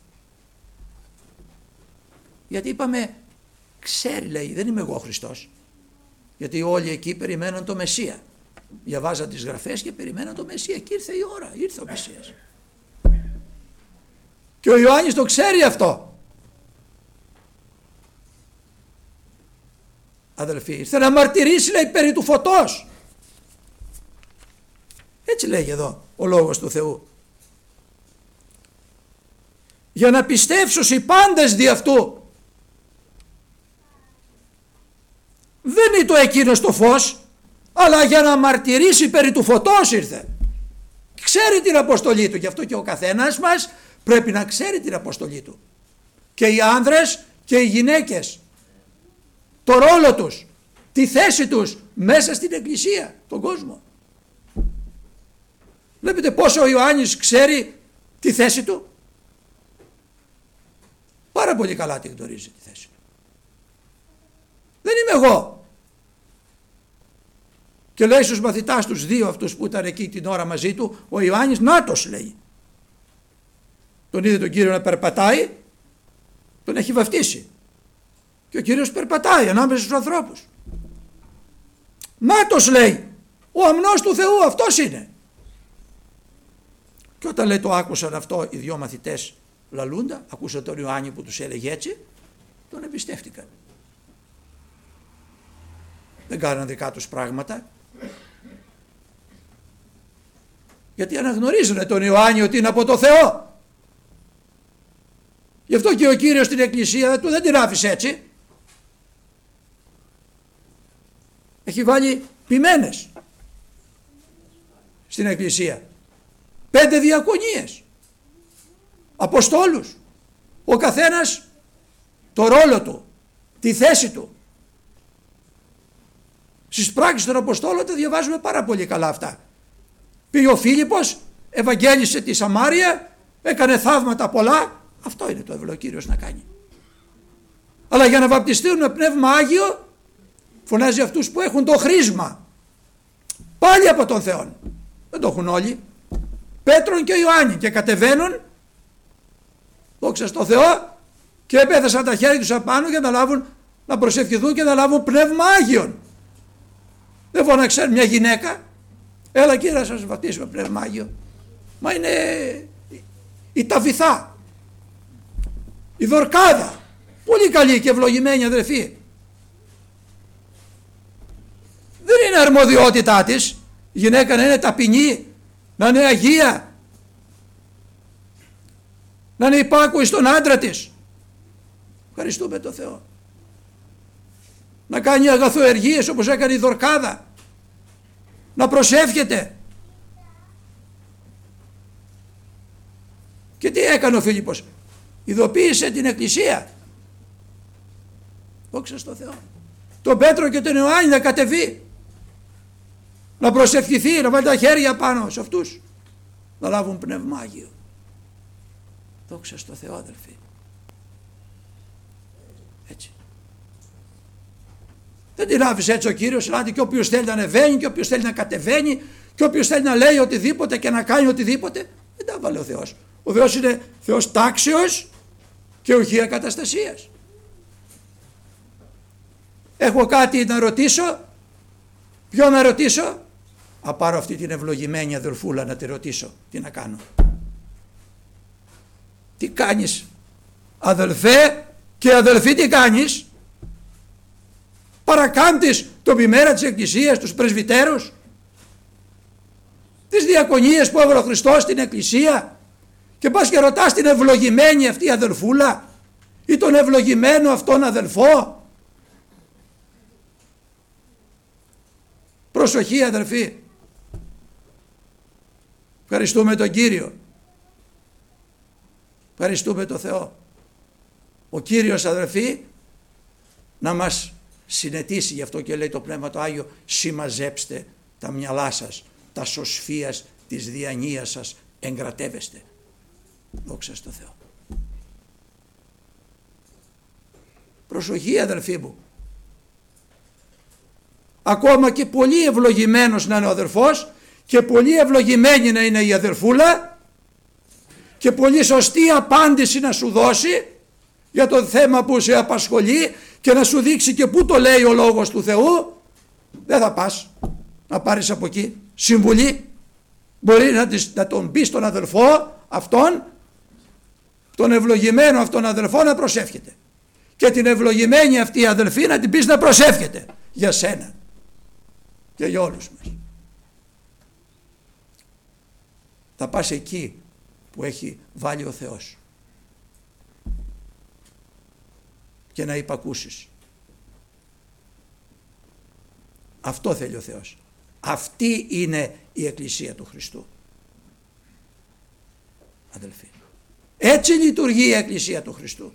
Γιατί είπαμε, ξέρει λέει, δεν είμαι εγώ ο Χριστός. Γιατί όλοι εκεί περιμέναν το Μεσσία. Διαβάζαν τις γραφές και περιμέναν το Μεσσία και ήρθε η ώρα, ήρθε ο Μεσσίας. Και ο Ιωάννης το ξέρει αυτό. Αδελφοί, ήρθε να μαρτυρήσει λέει περί του φωτός. Έτσι λέγει εδώ ο Λόγος του Θεού. Για να πιστεύσουν οι πάντες δι' αυτού. Δεν είναι το εκείνος το φως, αλλά για να μαρτυρήσει περί του φωτός ήρθε. Ξέρει την αποστολή του, γι' αυτό και ο καθένας μας πρέπει να ξέρει την αποστολή του. Και οι άνδρες και οι γυναίκες, το ρόλο τους, τη θέση τους μέσα στην Εκκλησία, τον κόσμο. Βλέπετε πόσο ο Ιωάννης ξέρει τη θέση του. Πάρα πολύ καλά τη γνωρίζει τη θέση του. Δεν είμαι εγώ. Και λέει στους μαθητάς τους δύο αυτούς που ήταν εκεί την ώρα μαζί του, ο Ιωάννης, νάτος λέει. Τον είδε τον Κύριο να περπατάει, τον έχει βαφτίσει. Και ο Κύριος περπατάει ανάμεσα στους ανθρώπους. Νάτος λέει, ο αμνός του Θεού, αυτός είναι. Και όταν λέει το άκουσαν αυτό οι δυο μαθητές λαλούντα, ακούσαν τον Ιωάννη που τους έλεγε έτσι, τον εμπιστεύτηκαν. Δεν κάναν δικά τους πράγματα. Γιατί αναγνωρίζουν τον Ιωάννη ότι είναι από το Θεό. Γι' αυτό και ο Κύριος στην εκκλησία του δεν την άφησε έτσι. Έχει βάλει ποιμένες στην εκκλησία. Πέντε διακονίες. Αποστόλους. Ο καθένας το ρόλο του, τη θέση του. Στις πράξεις των Αποστόλων τα διαβάζουμε πάρα πολύ καλά αυτά. Πήγε ο Φίλιππος, ευαγγέλισε τη Σαμάρια, έκανε θαύματα πολλά. Αυτό είναι το εύλογο Κύριος να κάνει. Αλλά για να βαπτιστούν με Πνεύμα Άγιο, φωνάζει αυτούς που έχουν το χρήσμα. Πάλι από τον Θεό. Δεν το έχουν όλοι. Πέτρον και Ιωάννη, και κατεβαίνουν, δόξα στο Θεό, και επέθεσαν τα χέρια τους απάνω για να λάβουν, να προσευχηθούν και να λάβουν Πνεύμα Άγιον. Δεν φώναξε μια γυναίκα, έλα Κύριε να σας βαπτίσουμε Πνεύμα Άγιο. Μα είναι η Ταβιθά, η Δορκάδα, πολύ καλή και ευλογημένη αδερφή. Δεν είναι αρμοδιότητά της η γυναίκα να είναι ταπεινή, να είναι αγία, να είναι υπάκουη στον άντρα της. Ευχαριστούμε τον Θεό. Να κάνει αγαθοεργίες όπως έκανε η Δορκάδα, να προσεύχεται. Και τι έκανε ο Φίλιππος? Ειδοποίησε την εκκλησία. Δόξα στο Θεό. Τον Πέτρο και τον Ιωάννη να κατεβεί, να προσευχηθεί, να βάλει τα χέρια πάνω σε αυτούς, να λάβουν Πνεύμα Άγιο. Δόξα στο Θεό αδελφοί. Έτσι. Δεν την άφησε έτσι ο Κύριος, δηλαδή και όποιος θέλει να ανεβαίνει και όποιος θέλει να κατεβαίνει και όποιος θέλει να λέει οτιδήποτε και να κάνει οτιδήποτε, δεν τα βάλε ο Θεός. Ο Θεός είναι Θεός τάξεως και οχεία καταστασίας. Έχω κάτι να ρωτήσω. Ποιο να ρωτήσω? Α, πάρω αυτή την ευλογημένη αδελφούλα να τη ρωτήσω. Τι να κάνω? Τι κάνεις αδελφέ και αδελφή, τι κάνεις? Παρακάμπτεις το ποιμέρα της εκκλησίας, τους πρεσβυτέρους, τις διακονίες που έβαλε ο Χριστός στην εκκλησία, και πας και ρωτάς την ευλογημένη αυτή αδελφούλα ή τον ευλογημένο αυτόν αδελφό? Προσοχή αδελφοί. Ευχαριστούμε τον Κύριο. Ευχαριστούμε τον Θεό. Ο Κύριος αδελφοί να μας συνετίσει, γι' αυτό και λέει το Πνεύμα το Άγιο, συμμαζέψτε τα μυαλά σας, τα σωσφίας της διανοίας σας εγκρατεύεστε. Δόξα στο Θεό. Προσοχή αδελφοί μου. Ακόμα και πολύ ευλογημένος να είναι ο αδερφός και πολύ ευλογημένη να είναι η αδερφούλα και πολύ σωστή απάντηση να σου δώσει για το θέμα που σε απασχολεί και να σου δείξει και πού το λέει ο λόγος του Θεού, δεν θα πας να πάρεις από εκεί συμβουλή. Μπορεί να, της, να τον πει στον αδελφό αυτόν, τον ευλογημένο αυτόν αδελφό, να προσεύχεται, και την ευλογημένη αυτή αδελφή να την πεις να προσεύχεται για σένα και για όλους μας. Θα πας εκεί που έχει βάλει ο Θεός και να υπακούσεις. Αυτό θέλει ο Θεός. Αυτή είναι η Εκκλησία του Χριστού, αδελφοί. Έτσι λειτουργεί η Εκκλησία του Χριστού.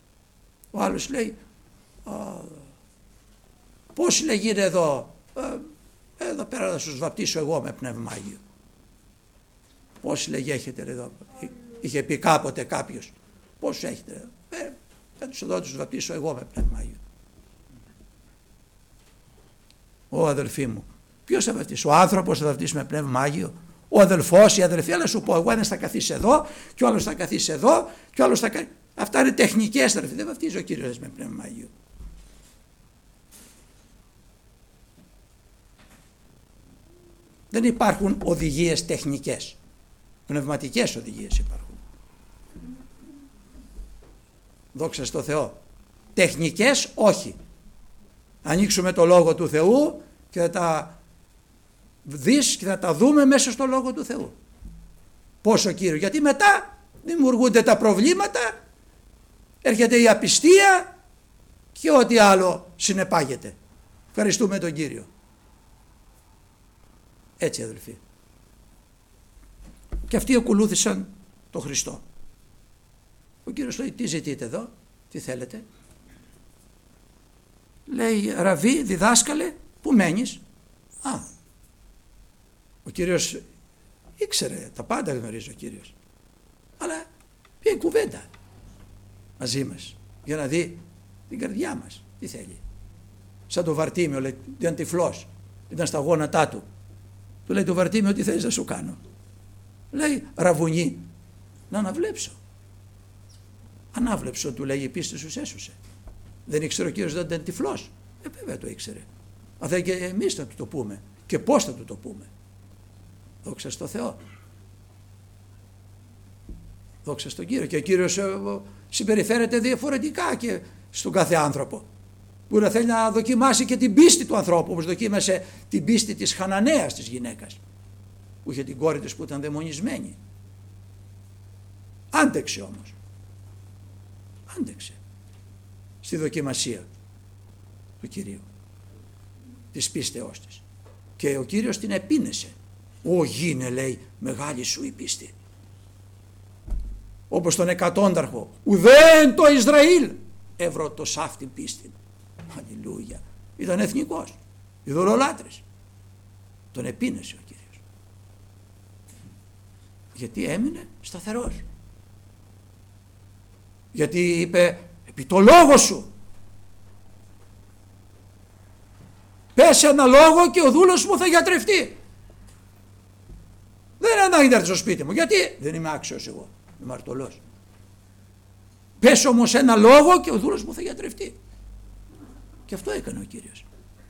Ο άλλος λέει, πώς λέγει εδώ, εδώ πέρα θα σας βαπτίσω εγώ με Πνεύμα Άγιο. Πόσοι λέγει έχετε εδώ? Είχε πει κάποτε κάποιος. Πόσους έχετε εδώ? Ε, θα τους εδώ τους βαπτίσω εγώ με Πνεύμα Άγιο. Ω αδελφοί μου, ποιος θα βαπτίσει? Ο άνθρωπος θα βαπτίσει με Πνεύμα Άγιο? Ο αδελφός, η αδελφή? Αλλά σου πω, εγώ ένας θα καθίσει εδώ και ο άλλος θα καθίσει εδώ και ο άλλος θα καθίσει. Αυτά είναι τεχνικές, αδελφοί. Δεν βαπτίζει ο Κύριος με Πνεύμα Άγιο. Δεν υπάρχουν οδηγίες τεχνικές. Πνευματικές οδηγίες υπάρχουν. Δόξα στο Θεό. Τεχνικές όχι. Ανοίξουμε το Λόγο του Θεού και θα τα δεις και θα τα δούμε μέσα στο Λόγο του Θεού. Πόσο Κύριο? Γιατί μετά δημιουργούνται τα προβλήματα, έρχεται η απιστία και ό,τι άλλο συνεπάγεται. Ευχαριστούμε τον Κύριο. Έτσι αδελφοί. Και αυτοί ακολούθησαν τον Χριστό. Ο Κύριος λέει, τι ζητείτε εδώ, τι θέλετε? Λέει, Ραβί, διδάσκαλε, πού μένεις? Α, ο Κύριος ήξερε, τα πάντα γνωρίζει ο Κύριος. Αλλά πήγε κουβέντα μαζί μας για να δει την καρδιά μας, τι θέλει. Σαν το Βαρτίμιο, λέει, ήταν τυφλός, ήταν στα γόνατά του. Του λέει το Βαρτίμιο, τι θέλεις να σου κάνω? Λέει, ραβουνί, να αναβλέψω. Ανάβλεψω, του λέει, η πίστη σου έσωσε. Δεν ήξερε ο Κύριος ότι ήταν τυφλός? Ε, βέβαια το ήξερε. Αλλά και εμείς θα του το πούμε. Και πώς θα του το πούμε? Δόξα στο Θεό. Δόξα στον Κύριο. Και ο Κύριος συμπεριφέρεται διαφορετικά και στον κάθε άνθρωπο. Που να θέλει να δοκιμάσει και την πίστη του ανθρώπου, όπως δοκίμασε την πίστη της Χαναναίας της γυναίκας, που είχε την κόρη της που ήταν δαιμονισμένη. Άντεξε όμως. Άντεξε στη δοκιμασία του Κυρίου, της πίστεώς της. Και ο Κύριος την επίνεσε. Ω γίνε, λέει, μεγάλη σου η πίστη. Όπως τον εκατόνταρχο, ουδέν το Ισραήλ ευρώ το σάφτη πίστη. Αλληλούια. Ήταν εθνικός, ειδωλολάτρης. Τον επίνεσε ο Κύριος. Γιατί έμεινε σταθερός. Γιατί είπε, επί το λόγο σου πες ένα λόγο και ο δούλος μου θα γιατρευτεί. Δεν είναι ανάγκη να έρθει στο σπίτι μου. Γιατί? Δεν είμαι άξιος εγώ, είμαι αμαρτωλός. Πες όμως ένα λόγο και ο δούλος μου θα γιατρευτεί. Και αυτό έκανε ο Κύριος.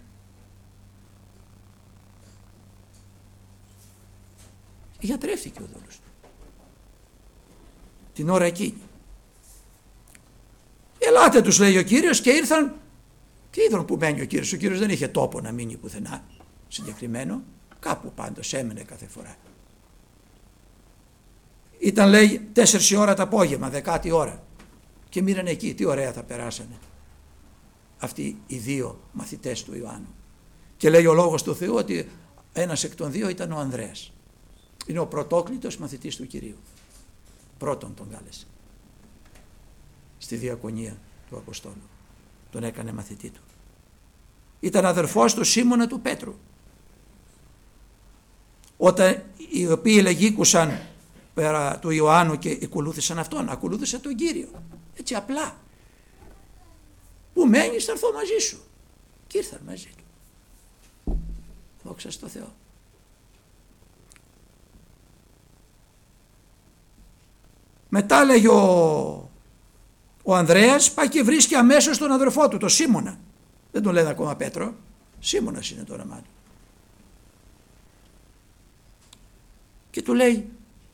Γιατρεύτηκε ο δούλος του την ώρα εκείνη. Ελάτε, τους λέει ο Κύριος, και ήρθαν και είδαν που μένει ο Κύριος. Ο Κύριος δεν είχε τόπο να μείνει πουθενά συγκεκριμένο, κάπου πάντως έμενε κάθε φορά. Ήταν, λέει, τέσσερις η ώρα το απόγευμα, δεκάτη ώρα, και μείνανε εκεί. Τι ωραία θα περάσανε αυτοί οι δύο μαθητές του Ιωάννου. Και λέει ο λόγος του Θεού ότι ένας εκ των δύο ήταν ο Ανδρέας. Είναι ο πρωτόκλητος μαθητής του Κυρίου. Πρώτον τον κάλεσε στη διακονία του Αποστόλου. Τον έκανε μαθητή του. Ήταν αδερφός του Σίμωνα του Πέτρου. Όταν οι οποίοι λεγίκουσαν πέρα του Ιωάννου και ακολούθησαν αυτόν, ακολούθησαν τον Κύριο. Έτσι απλά. Που μένεις, θα έρθω μαζί σου. Και ήρθαν μαζί του. Δόξα στο Θεό. Μετά, λέγει ο, ο Ανδρέας, πάει και βρίσκει αμέσως τον αδερφό του, τον Σίμωνα. Δεν τον λένε ακόμα Πέτρο. Σίμωνας είναι το όνομά του. Και του λέει,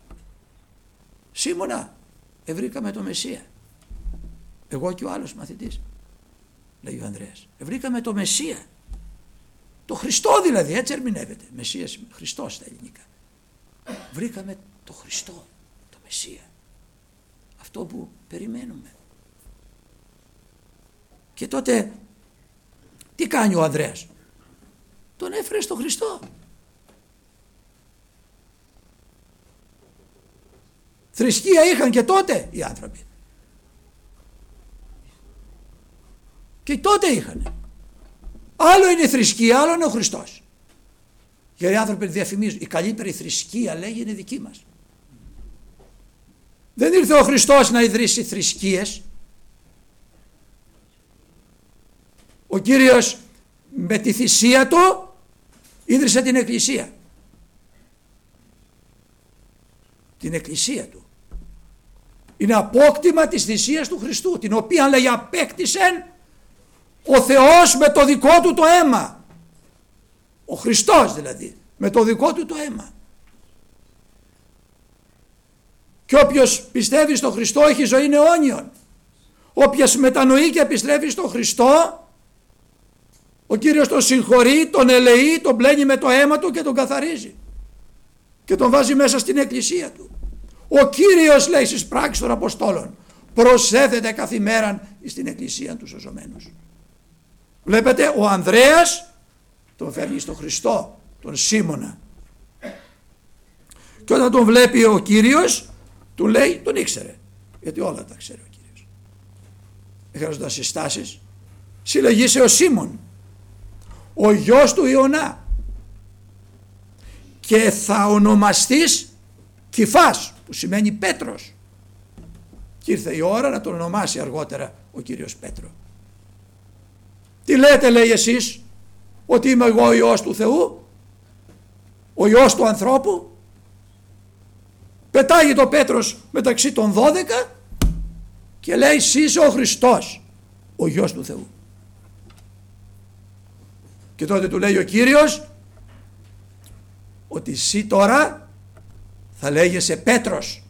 Σίμωνα, ευρήκαμε το Μεσσία. Εγώ και ο άλλος μαθητής, λέει ο Ανδρέας. Ευρήκαμε το Μεσσία. Το Χριστό δηλαδή, έτσι ερμηνεύεται. Μεσσίας, Χριστός στα ελληνικά. Βρήκαμε το Χριστό, το Μεσσία. Αυτό που περιμένουμε. Και τότε τι κάνει ο Ανδρέας? Τον έφερε στο Χριστό. Θρησκεία είχαν και τότε οι άνθρωποι. Και τότε είχαν. Άλλο είναι η θρησκεία, άλλο είναι ο Χριστός. Γιατί οι άνθρωποι διαφημίζουν. Η καλύτερη θρησκεία, λέγει, είναι δική μας. Δεν ήρθε ο Χριστός να ιδρύσει θρησκείες. Ο Κύριος με τη θυσία του ίδρυσε την Εκκλησία. Την Εκκλησία του. Είναι απόκτημα της θυσίας του Χριστού, την οποία, λέει, απέκτησε ο Θεός με το δικό του το αίμα. Ο Χριστός δηλαδή, με το δικό του το αίμα. Και όποιος πιστεύει στο Χριστό έχει ζωή αιώνιον. Όποιος μετανοεί και επιστρέφει στο Χριστό, ο Κύριος τον συγχωρεί, τον ελεεί, τον πλένει με το αίμα του και τον καθαρίζει. Και τον βάζει μέσα στην Εκκλησία του. Ο Κύριος, λέει στις πράξεις των Αποστόλων, προσέθεται καθημέραν στην Εκκλησία του σωζωμένους. Βλέπετε, ο Ανδρέας τον φέρνει στο Χριστό, τον Σίμωνα. Και όταν τον βλέπει ο Κύριος, του λέει, τον ήξερε. Γιατί όλα τα ξέρει ο Κύριος. Δεν χρειάζονταν συστάσεις. Συλλογήσε ο Σίμων, ο γιος του Ιωνά, και θα ονομαστείς Κηφάς, που σημαίνει Πέτρος. Και ήρθε η ώρα να τον ονομάσει αργότερα ο Κύριος Πέτρο. Τι λέτε, λέει, εσείς, ότι είμαι εγώ ο Υιός του Θεού, ο Υιός του ανθρώπου? Πετάγει το Πέτρος μεταξύ των δώδεκα και λέει, εσύ είσαι ο Χριστός, ο Υιός του Θεού. Και τότε του λέει ο Κύριος ότι εσύ τώρα θα λέγεσαι Πέτρος,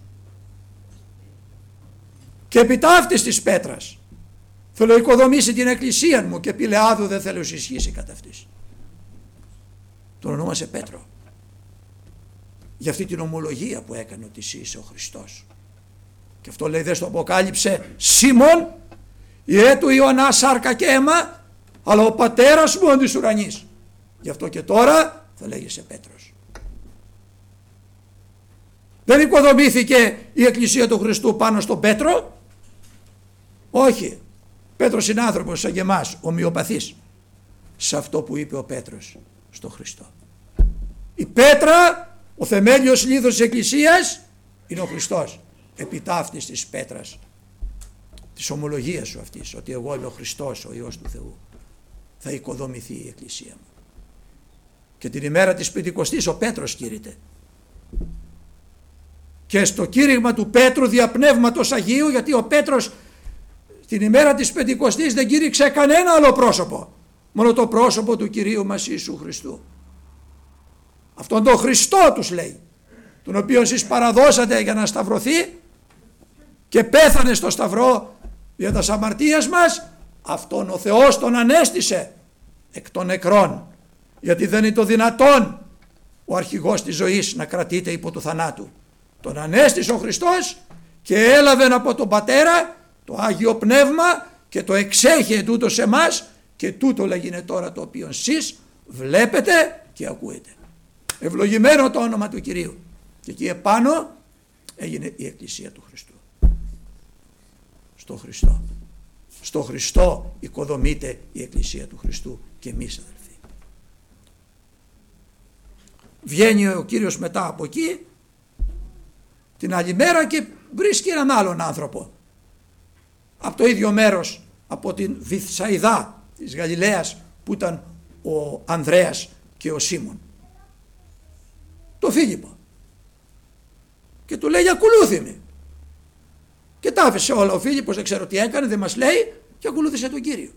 και επί ταύτης της πέτρας θέλω οικοδομήσει την εκκλησία μου, και πηλεάδου δεν θέλω ισχύσει κατά αυτής. Τον ονόμασε Πέτρο για αυτή την ομολογία που έκανε, ότι εσύ είσαι ο Χριστός. Και αυτό, λέει, δεν στο αποκάλυψε Σίμων, ιε του Ιωνά σάρκα και αίμα, αλλά ο πατέρας μου αντί ουρανής. Γι' αυτό και τώρα θα λέγεσαι Πέτρος. Δεν οικοδομήθηκε η Εκκλησία του Χριστού πάνω στον Πέτρο. Όχι. Πέτρος είναι άνθρωπος σαν και εμάς, ομοιοπαθής σε αυτό που είπε ο Πέτρος στο Χριστό. Η πέτρα, ο θεμέλιος λίθος της Εκκλησίας, είναι ο Χριστός. Επί ταύτης της πέτρας, της ομολογίας σου αυτής, ότι εγώ είμαι ο Χριστός, ο Υιός του Θεού, θα οικοδομηθεί η Εκκλησία μου. Και την ημέρα της Πεντηκοστής ο Πέτρος κήρυτε. Και στο κήρυγμα του Πέτρου δια Πνεύματος Αγίου, γιατί ο Πέτρος την ημέρα της Πεντηκοστής δεν κήρυξε κανένα άλλο πρόσωπο, μόνο το πρόσωπο του Κυρίου μας Ιησού Χριστού. Αυτόν τον Χριστό, τους λέει, τον οποίο εσείς παραδώσατε για να σταυρωθεί και πέθανε στο σταυρό για τα αμαρτίας μας, αυτόν ο Θεός τον ανέστησε εκ των νεκρών, γιατί δεν είναι το δυνατόν ο αρχηγός της ζωής να κρατείται υπό του θανάτου. Τον ανέστησε ο Χριστός και έλαβε από τον Πατέρα το Άγιο Πνεύμα και το εξέχει εντούτο σε εμάς, και τούτο λέγει τώρα το οποίο εσείς βλέπετε και ακούετε. Ευλογημένο το όνομα του Κυρίου. Και εκεί επάνω έγινε η Εκκλησία του Χριστού. Στο Χριστό. Στο Χριστό οικοδομείται η Εκκλησία του Χριστού και εμείς, αδελφοί. Βγαίνει ο Κύριος μετά από εκεί την άλλη μέρα και βρίσκει έναν άλλον άνθρωπο από το ίδιο μέρος, από την Βηθσαϊδά της Γαλιλαίας, που ήταν ο Ανδρέας και ο Σίμων, το Φίλιππο, και του λέει, ακολούθη με. Και τα άφησε όλα ο Φίλιππος, δεν ξέρω τι έκανε, δεν μας λέει, και ακολούθησε τον Κύριο.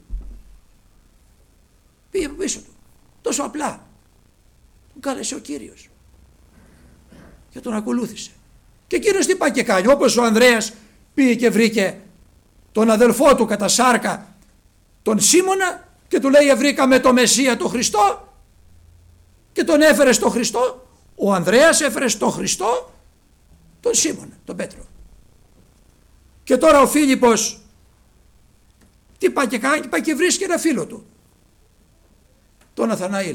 Πήγε από πίσω του, τόσο απλά τον κάλεσε ο Κύριος και τον ακολούθησε. Και εκείνος τι πάει και κάνει, όπως ο Ανδρέας πήγε και βρήκε τον αδελφό του κατά σάρκα, τον Σίμωνα, και του λέει, βρήκαμε το Μεσσία τον Χριστό, και τον έφερε στο Χριστό. Ο Ανδρέας έφερε στο Χριστό τον Σίμωνα, τον Πέτρο. Και τώρα ο Φίλιππος τι πάει και κάνει, πάει και βρίσκει ένα φίλο του, τον Ναθαναήλ,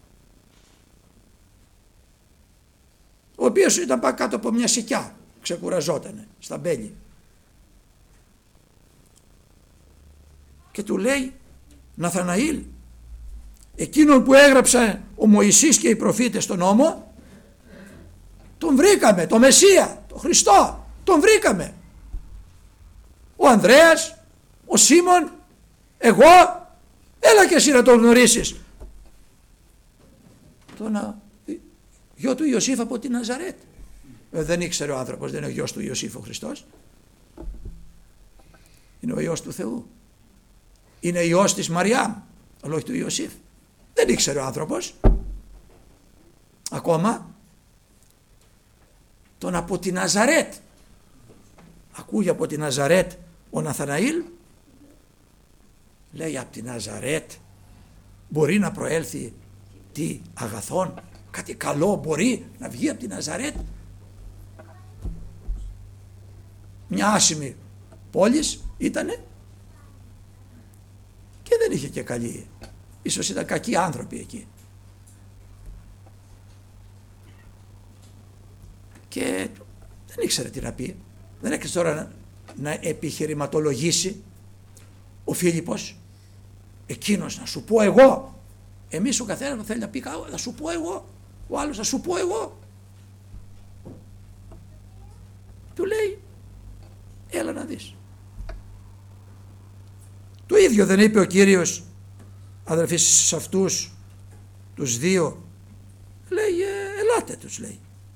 ο οποίος ήταν πάει κάτω από μια σικιά, ξεκουραζότανε στα μπέλη, και του λέει, Ναθαναήλ, εκείνον που έγραψε ο Μωυσής και οι προφήτες στον νόμο, τον βρήκαμε, το Μεσσία, τον Χριστό, τον βρήκαμε. Ο Ανδρέας, ο Σίμων, εγώ, έλα και εσύ να τον γνωρίσεις. Τον γιο του Ιωσήφ από τη Ναζαρέτ. Ε, δεν ήξερε ο άνθρωπος, δεν είναι ο γιος του Ιωσήφ ο Χριστός. Είναι ο Υιός του Θεού. Είναι Υιός της Μαριάμ, αλλά όχι του Ιωσήφ. Δεν ήξερε ο άνθρωπος. Ακόμα τον από τη Ναζαρέτ. Ακούει από τη Ναζαρέτ ο Ναθαναήλ. Λέει από τη Ναζαρέτ μπορεί να προέλθει τι αγαθόν, κάτι καλό μπορεί να βγει από τη Ναζαρέτ. Μια άσημη πόλης ήτανε και δεν είχε και καλή, ίσως ήταν κακοί άνθρωποι εκεί. Και δεν ήξερε τι να πει, δεν έκρινε τώρα να, να επιχειρηματολογήσει ο Φίλιππος, εκείνος να σου πω εγώ. Εμείς ο καθένας θέλει να πει θα σου πω εγώ, ο άλλος θα σου πω εγώ. Του λέει έλα να δεις. Το ίδιο δεν είπε ο Κύριος, αδελφοί, σε αυτούς τους δύο, λέει ε, ελάτε τους λέει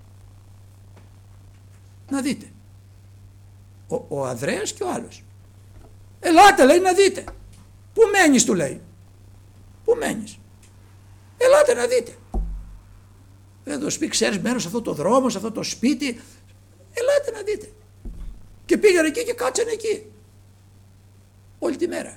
να δείτε. Ο, ο Ανδρέας και ο άλλος, ελάτε λέει να δείτε. Πού μένεις του λέει, πού μένεις, ελάτε να δείτε. Δεν του πει ξέρεις μένω σε αυτό το δρόμο, σε αυτό το σπίτι, ελάτε να δείτε. Και πήγαν εκεί και κάτσαν εκεί όλη τη μέρα.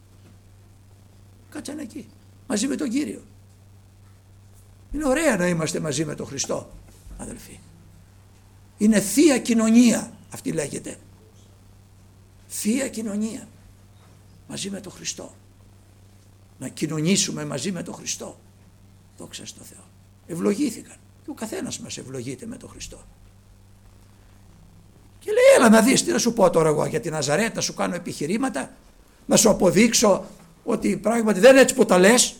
Κάτσαν εκεί μαζί με τον Κύριο. Είναι ωραία να είμαστε μαζί με τον Χριστό, αδελφοί. Είναι θεία κοινωνία, αυτή λέγεται. Θεία κοινωνία μαζί με τον Χριστό. Να κοινωνήσουμε μαζί με τον Χριστό. Δόξα τω Θεώ. Ευλογήθηκαν και ο καθένας μας ευλογείται με τον Χριστό. Και λέει έλα να δεις τι να σου πω τώρα εγώ για την Ναζαρέτ, να σου κάνω επιχειρήματα, να σου αποδείξω ότι πράγματι δεν είναι έτσι που τα λες.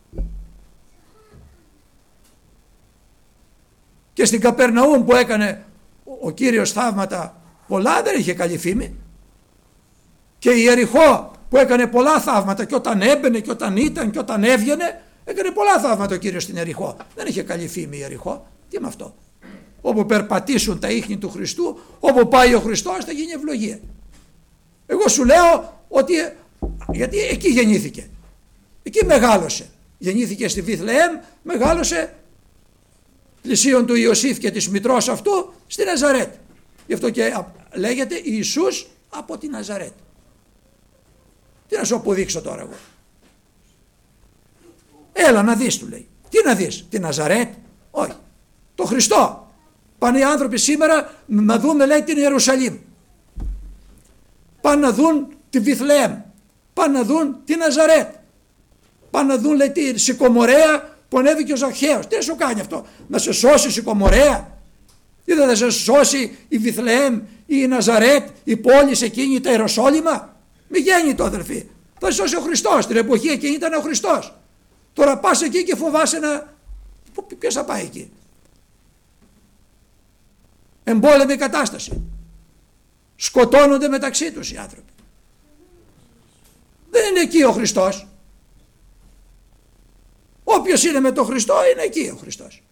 Και στην Καπερναούμ που έκανε ο Κύριος θαύματα πολλά δεν είχε καλή φήμη. Και η Ιεριχώ που έκανε πολλά θαύματα και όταν έμπαινε και όταν ήταν και όταν έβγαινε έκανε πολλά θαύματα ο Κύριος στην Ιεριχώ. Δεν είχε καλή φήμη η Ιεριχώ. Τι με αυτό. Όπου περπατήσουν τα ίχνη του Χριστού, όπου πάει ο Χριστός θα γίνει ευλογία. Εγώ σου λέω ότι, γιατί εκεί γεννήθηκε, εκεί μεγάλωσε. Γεννήθηκε στη Βιθλεέμ, μεγάλωσε πλησίον του Ιωσήφ και της μητρός αυτού στη Ναζαρέτ. Γι' αυτό και λέγεται Ιησούς από τη Ναζαρέτ. Τι να σου αποδείξω τώρα εγώ. Έλα να δεις του λέει. Τι να δεις, τη Ναζαρέτ, όχι, το Χριστό. Πάνε οι άνθρωποι σήμερα να δουν λέει την Ιερουσαλήμ. Πάνε να δουν τη Βιθλεέμ. Πάνε να δουν τη Ναζαρέτ. Πάνε να δουν λέει τη Σικομορέα που ανέβηκε ο Ζαχαίος. Τι σου κάνει αυτό, να σε σώσει η Σικομορέα ή δεν θα σε σώσει η Βιθλεέμ ή η Ναζαρέτ, η πόλη εκείνη, τα Ιεροσόλυμα. Μη γέννη το αδελφοί. Θα σε σώσει ο Χριστός. Την εποχή εκείνη ήταν ο Χριστός. Τώρα πας εκεί και φοβάσαι να... Ποιος θα πάει εκεί. Εμπόλεμη κατάσταση. Σκοτώνονται μεταξύ τους οι άνθρωποι. Δεν είναι εκεί ο Χριστός. Όποιος είναι με τον Χριστό είναι εκεί ο Χριστός.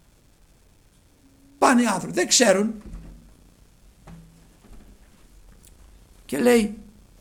Πάνε οι άνθρωποι, δεν ξέρουν. Και λέει,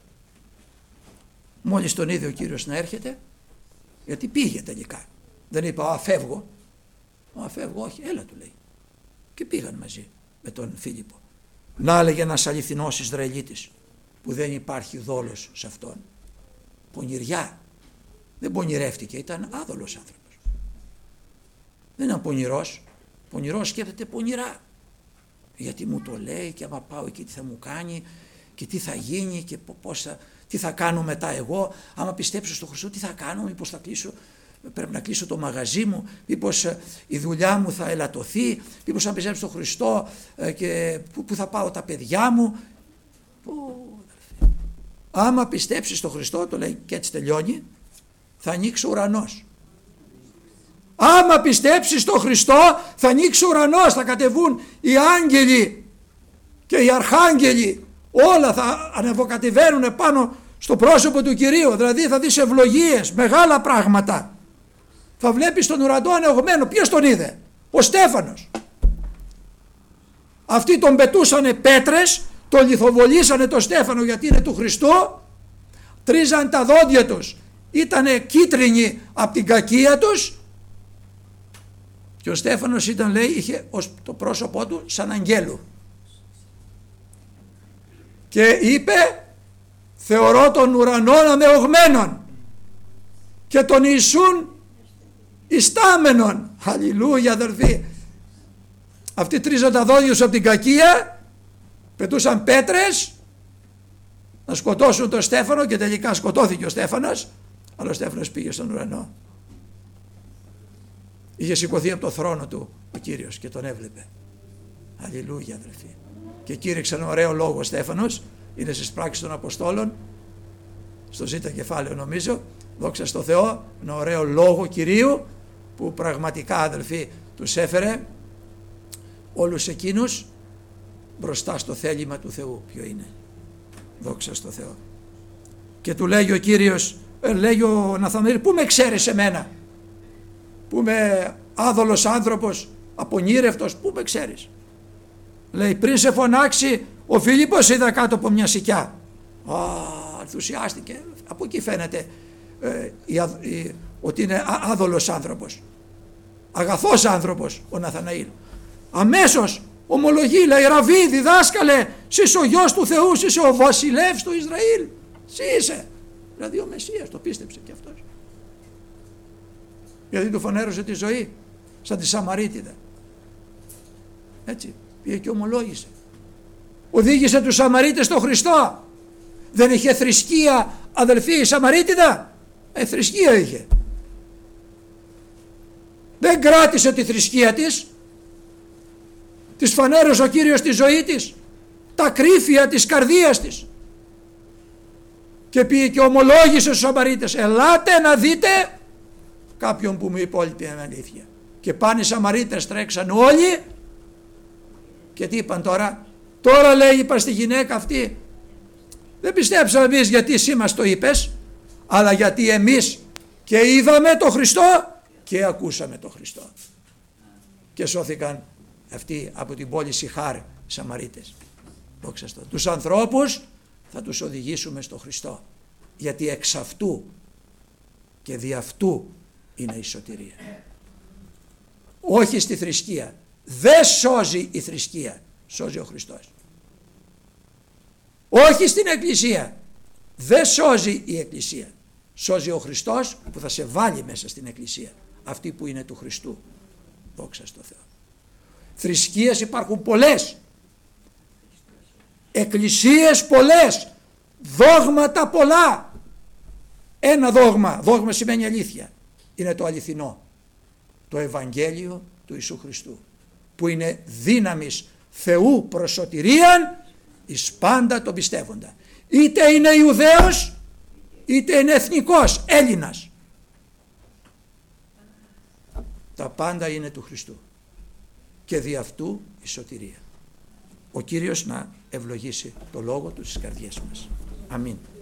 μόλις τον είδε ο Κύριος να έρχεται, γιατί πήγε τελικά. Δεν είπα, α, φεύγω. Α, φεύγω, όχι, έλα του λέει. Και πήγαν μαζί με τον Φίλιππο. Να έλεγε ένας αληθινός Ισραηλίτης που δεν υπάρχει δόλος σε αυτόν. Πονηριά. Δεν πονηρεύτηκε, ήταν άδολος άνθρωπος. Δεν ήταν πονηρός. Πονηρός σκέφτεται πονηρά. Γιατί μου το λέει και άμα πάω εκεί τι θα μου κάνει και τι θα γίνει και πώς θα, τι θα κάνω μετά εγώ. Άμα πιστέψω στον Χριστό τι θα κάνω, μήπως θα κλείσω, πρέπει να κλείσω το μαγαζί μου, μήπως η δουλειά μου θα ελαττωθεί, μήπως αν πιστέψω στον Χριστό και πού, πού θα πάω τα παιδιά μου. Πού, άμα πιστέψεις στον Χριστό, το λέει και έτσι τελειώνει, θα ανοίξει ο ουρανός. Άμα πιστέψεις στον Χριστό θα ανοίξει ο ουρανός, θα κατεβούν οι άγγελοι και οι αρχάγγελοι, όλα θα ανεβοκατεβαίνουν πάνω στο πρόσωπο του Κυρίου, δηλαδή θα δεις ευλογίες, μεγάλα πράγματα. Θα βλέπεις τον ουρανό ανεγωμένο. Ποιος τον είδε? Ο Στέφανος. Αυτοί τον πετούσανε πέτρες, τον λιθοβολήσανε τον Στέφανο γιατί είναι του Χριστού, τρίζαν τα δόντια τους, ήτανε κίτρινοι από την κακία τους, και ο Στέφανος ήταν, λέει, είχε ως το πρόσωπό του σαν αγγέλου και είπε, θεωρώ τον ουρανό ανεωγμένον και τον Ιησούν ιστάμενον. Αλληλούια, αδερφοί. Αυτοί τρίζαν τα δόντια τους από την κακία, πετούσαν πέτρες να σκοτώσουν τον Στέφανο και τελικά σκοτώθηκε ο Στέφανος, αλλά ο Στέφανος πήγε στον ουρανό. Είχε σηκωθεί από το θρόνο του ο Κύριος και τον έβλεπε. Αλληλούια, αδερφοί. Και κήρυξε ένα ωραίο λόγο ο Στέφανος, είναι στις πράξεις των Αποστόλων, στο ζήτα κεφάλαιο νομίζω, δόξα στο Θεό, ένα ωραίο λόγο Κυρίου που πραγματικά, αδελφοί, τους έφερε όλους εκείνους μπροστά στο θέλημα του Θεού. Ποιο είναι? Δόξα στο Θεό. Και του λέγει ο Κύριος, ε, λέγει ο Ναθαναήλ, πού με ξέρεις εμένα, που είμαι άδολος άνθρωπος, απονήρευτος, πού με ξέρεις? Λέει, πριν σε φωνάξει ο Φίλιππος είδα κάτω από μια σικιά. Α, ενθουσιάστηκε. Από εκεί φαίνεται ε, η, η, ότι είναι άδολος άνθρωπος, αγαθός άνθρωπος ο Ναθαναήλ. Αμέσως ομολογεί, λέει, Ραβί, διδάσκαλε, είσαι ο γιος του Θεού, είσαι ο βασιλεύς του Ισραήλ, εσύ είσαι. Δηλαδή ο Μεσσίας, το πίστεψε και αυτός. Γιατί του φανέρωσε τη ζωή, σαν τη Σαμαρίτιδα. Έτσι, πήγε και ομολόγησε. Οδήγησε τους Σαμαρίτες στον Χριστό. Δεν είχε θρησκεία, αδελφοί, η Σαμαρίτιδα? Ε, θρησκεία είχε. Δεν κράτησε τη θρησκεία της. Της φανέρωσε ο Κύριος τη ζωή της, τα κρύφια της καρδίας της, και πήγε και ομολόγησε στους Σαμαρίτες, ελάτε να δείτε κάποιον που μου είπε όλη την αλήθεια. Και πάνε οι Σαμαρίτες, τρέξαν όλοι και τι είπαν τώρα? Τώρα, λέει, είπα στη γυναίκα αυτή, δεν πιστέψαμε εμείς γιατί εσύ μας το είπες, αλλά γιατί εμείς και είδαμε το Χριστό και ακούσαμε το Χριστό. Και σώθηκαν αυτοί από την πόλη Σιχάρ, Σαμαρίτες. Δόξα τω Θεώ. Τους ανθρώπους θα τους οδηγήσουμε στο Χριστό, γιατί εξ αυτού και δι' αυτού είναι η σωτηρία. Όχι στη θρησκεία. Δεν σώζει η θρησκεία, σώζει ο Χριστός. Όχι στην εκκλησία. Δεν σώζει η εκκλησία. Σώζει ο Χριστός που θα σε βάλει μέσα στην εκκλησία, αυτή που είναι του Χριστού. Δόξα στο Θεό. Θρησκείες υπάρχουν πολλές, εκκλησίες πολλές, δόγματα πολλά. Ένα δόγμα, δόγμα σημαίνει αλήθεια, είναι το αληθινό, το Ευαγγέλιο του Ιησού Χριστού, που είναι δύναμης Θεού προς σωτηρίαν εις πάντα τον πιστεύοντα, είτε είναι Ιουδαίος είτε είναι εθνικός Έλληνας, τα πάντα είναι του Χριστού και δι' αυτού η σωτηρία. Ο Κύριος να ευλογήσει το λόγο του στις καρδιές μας. Αμήν.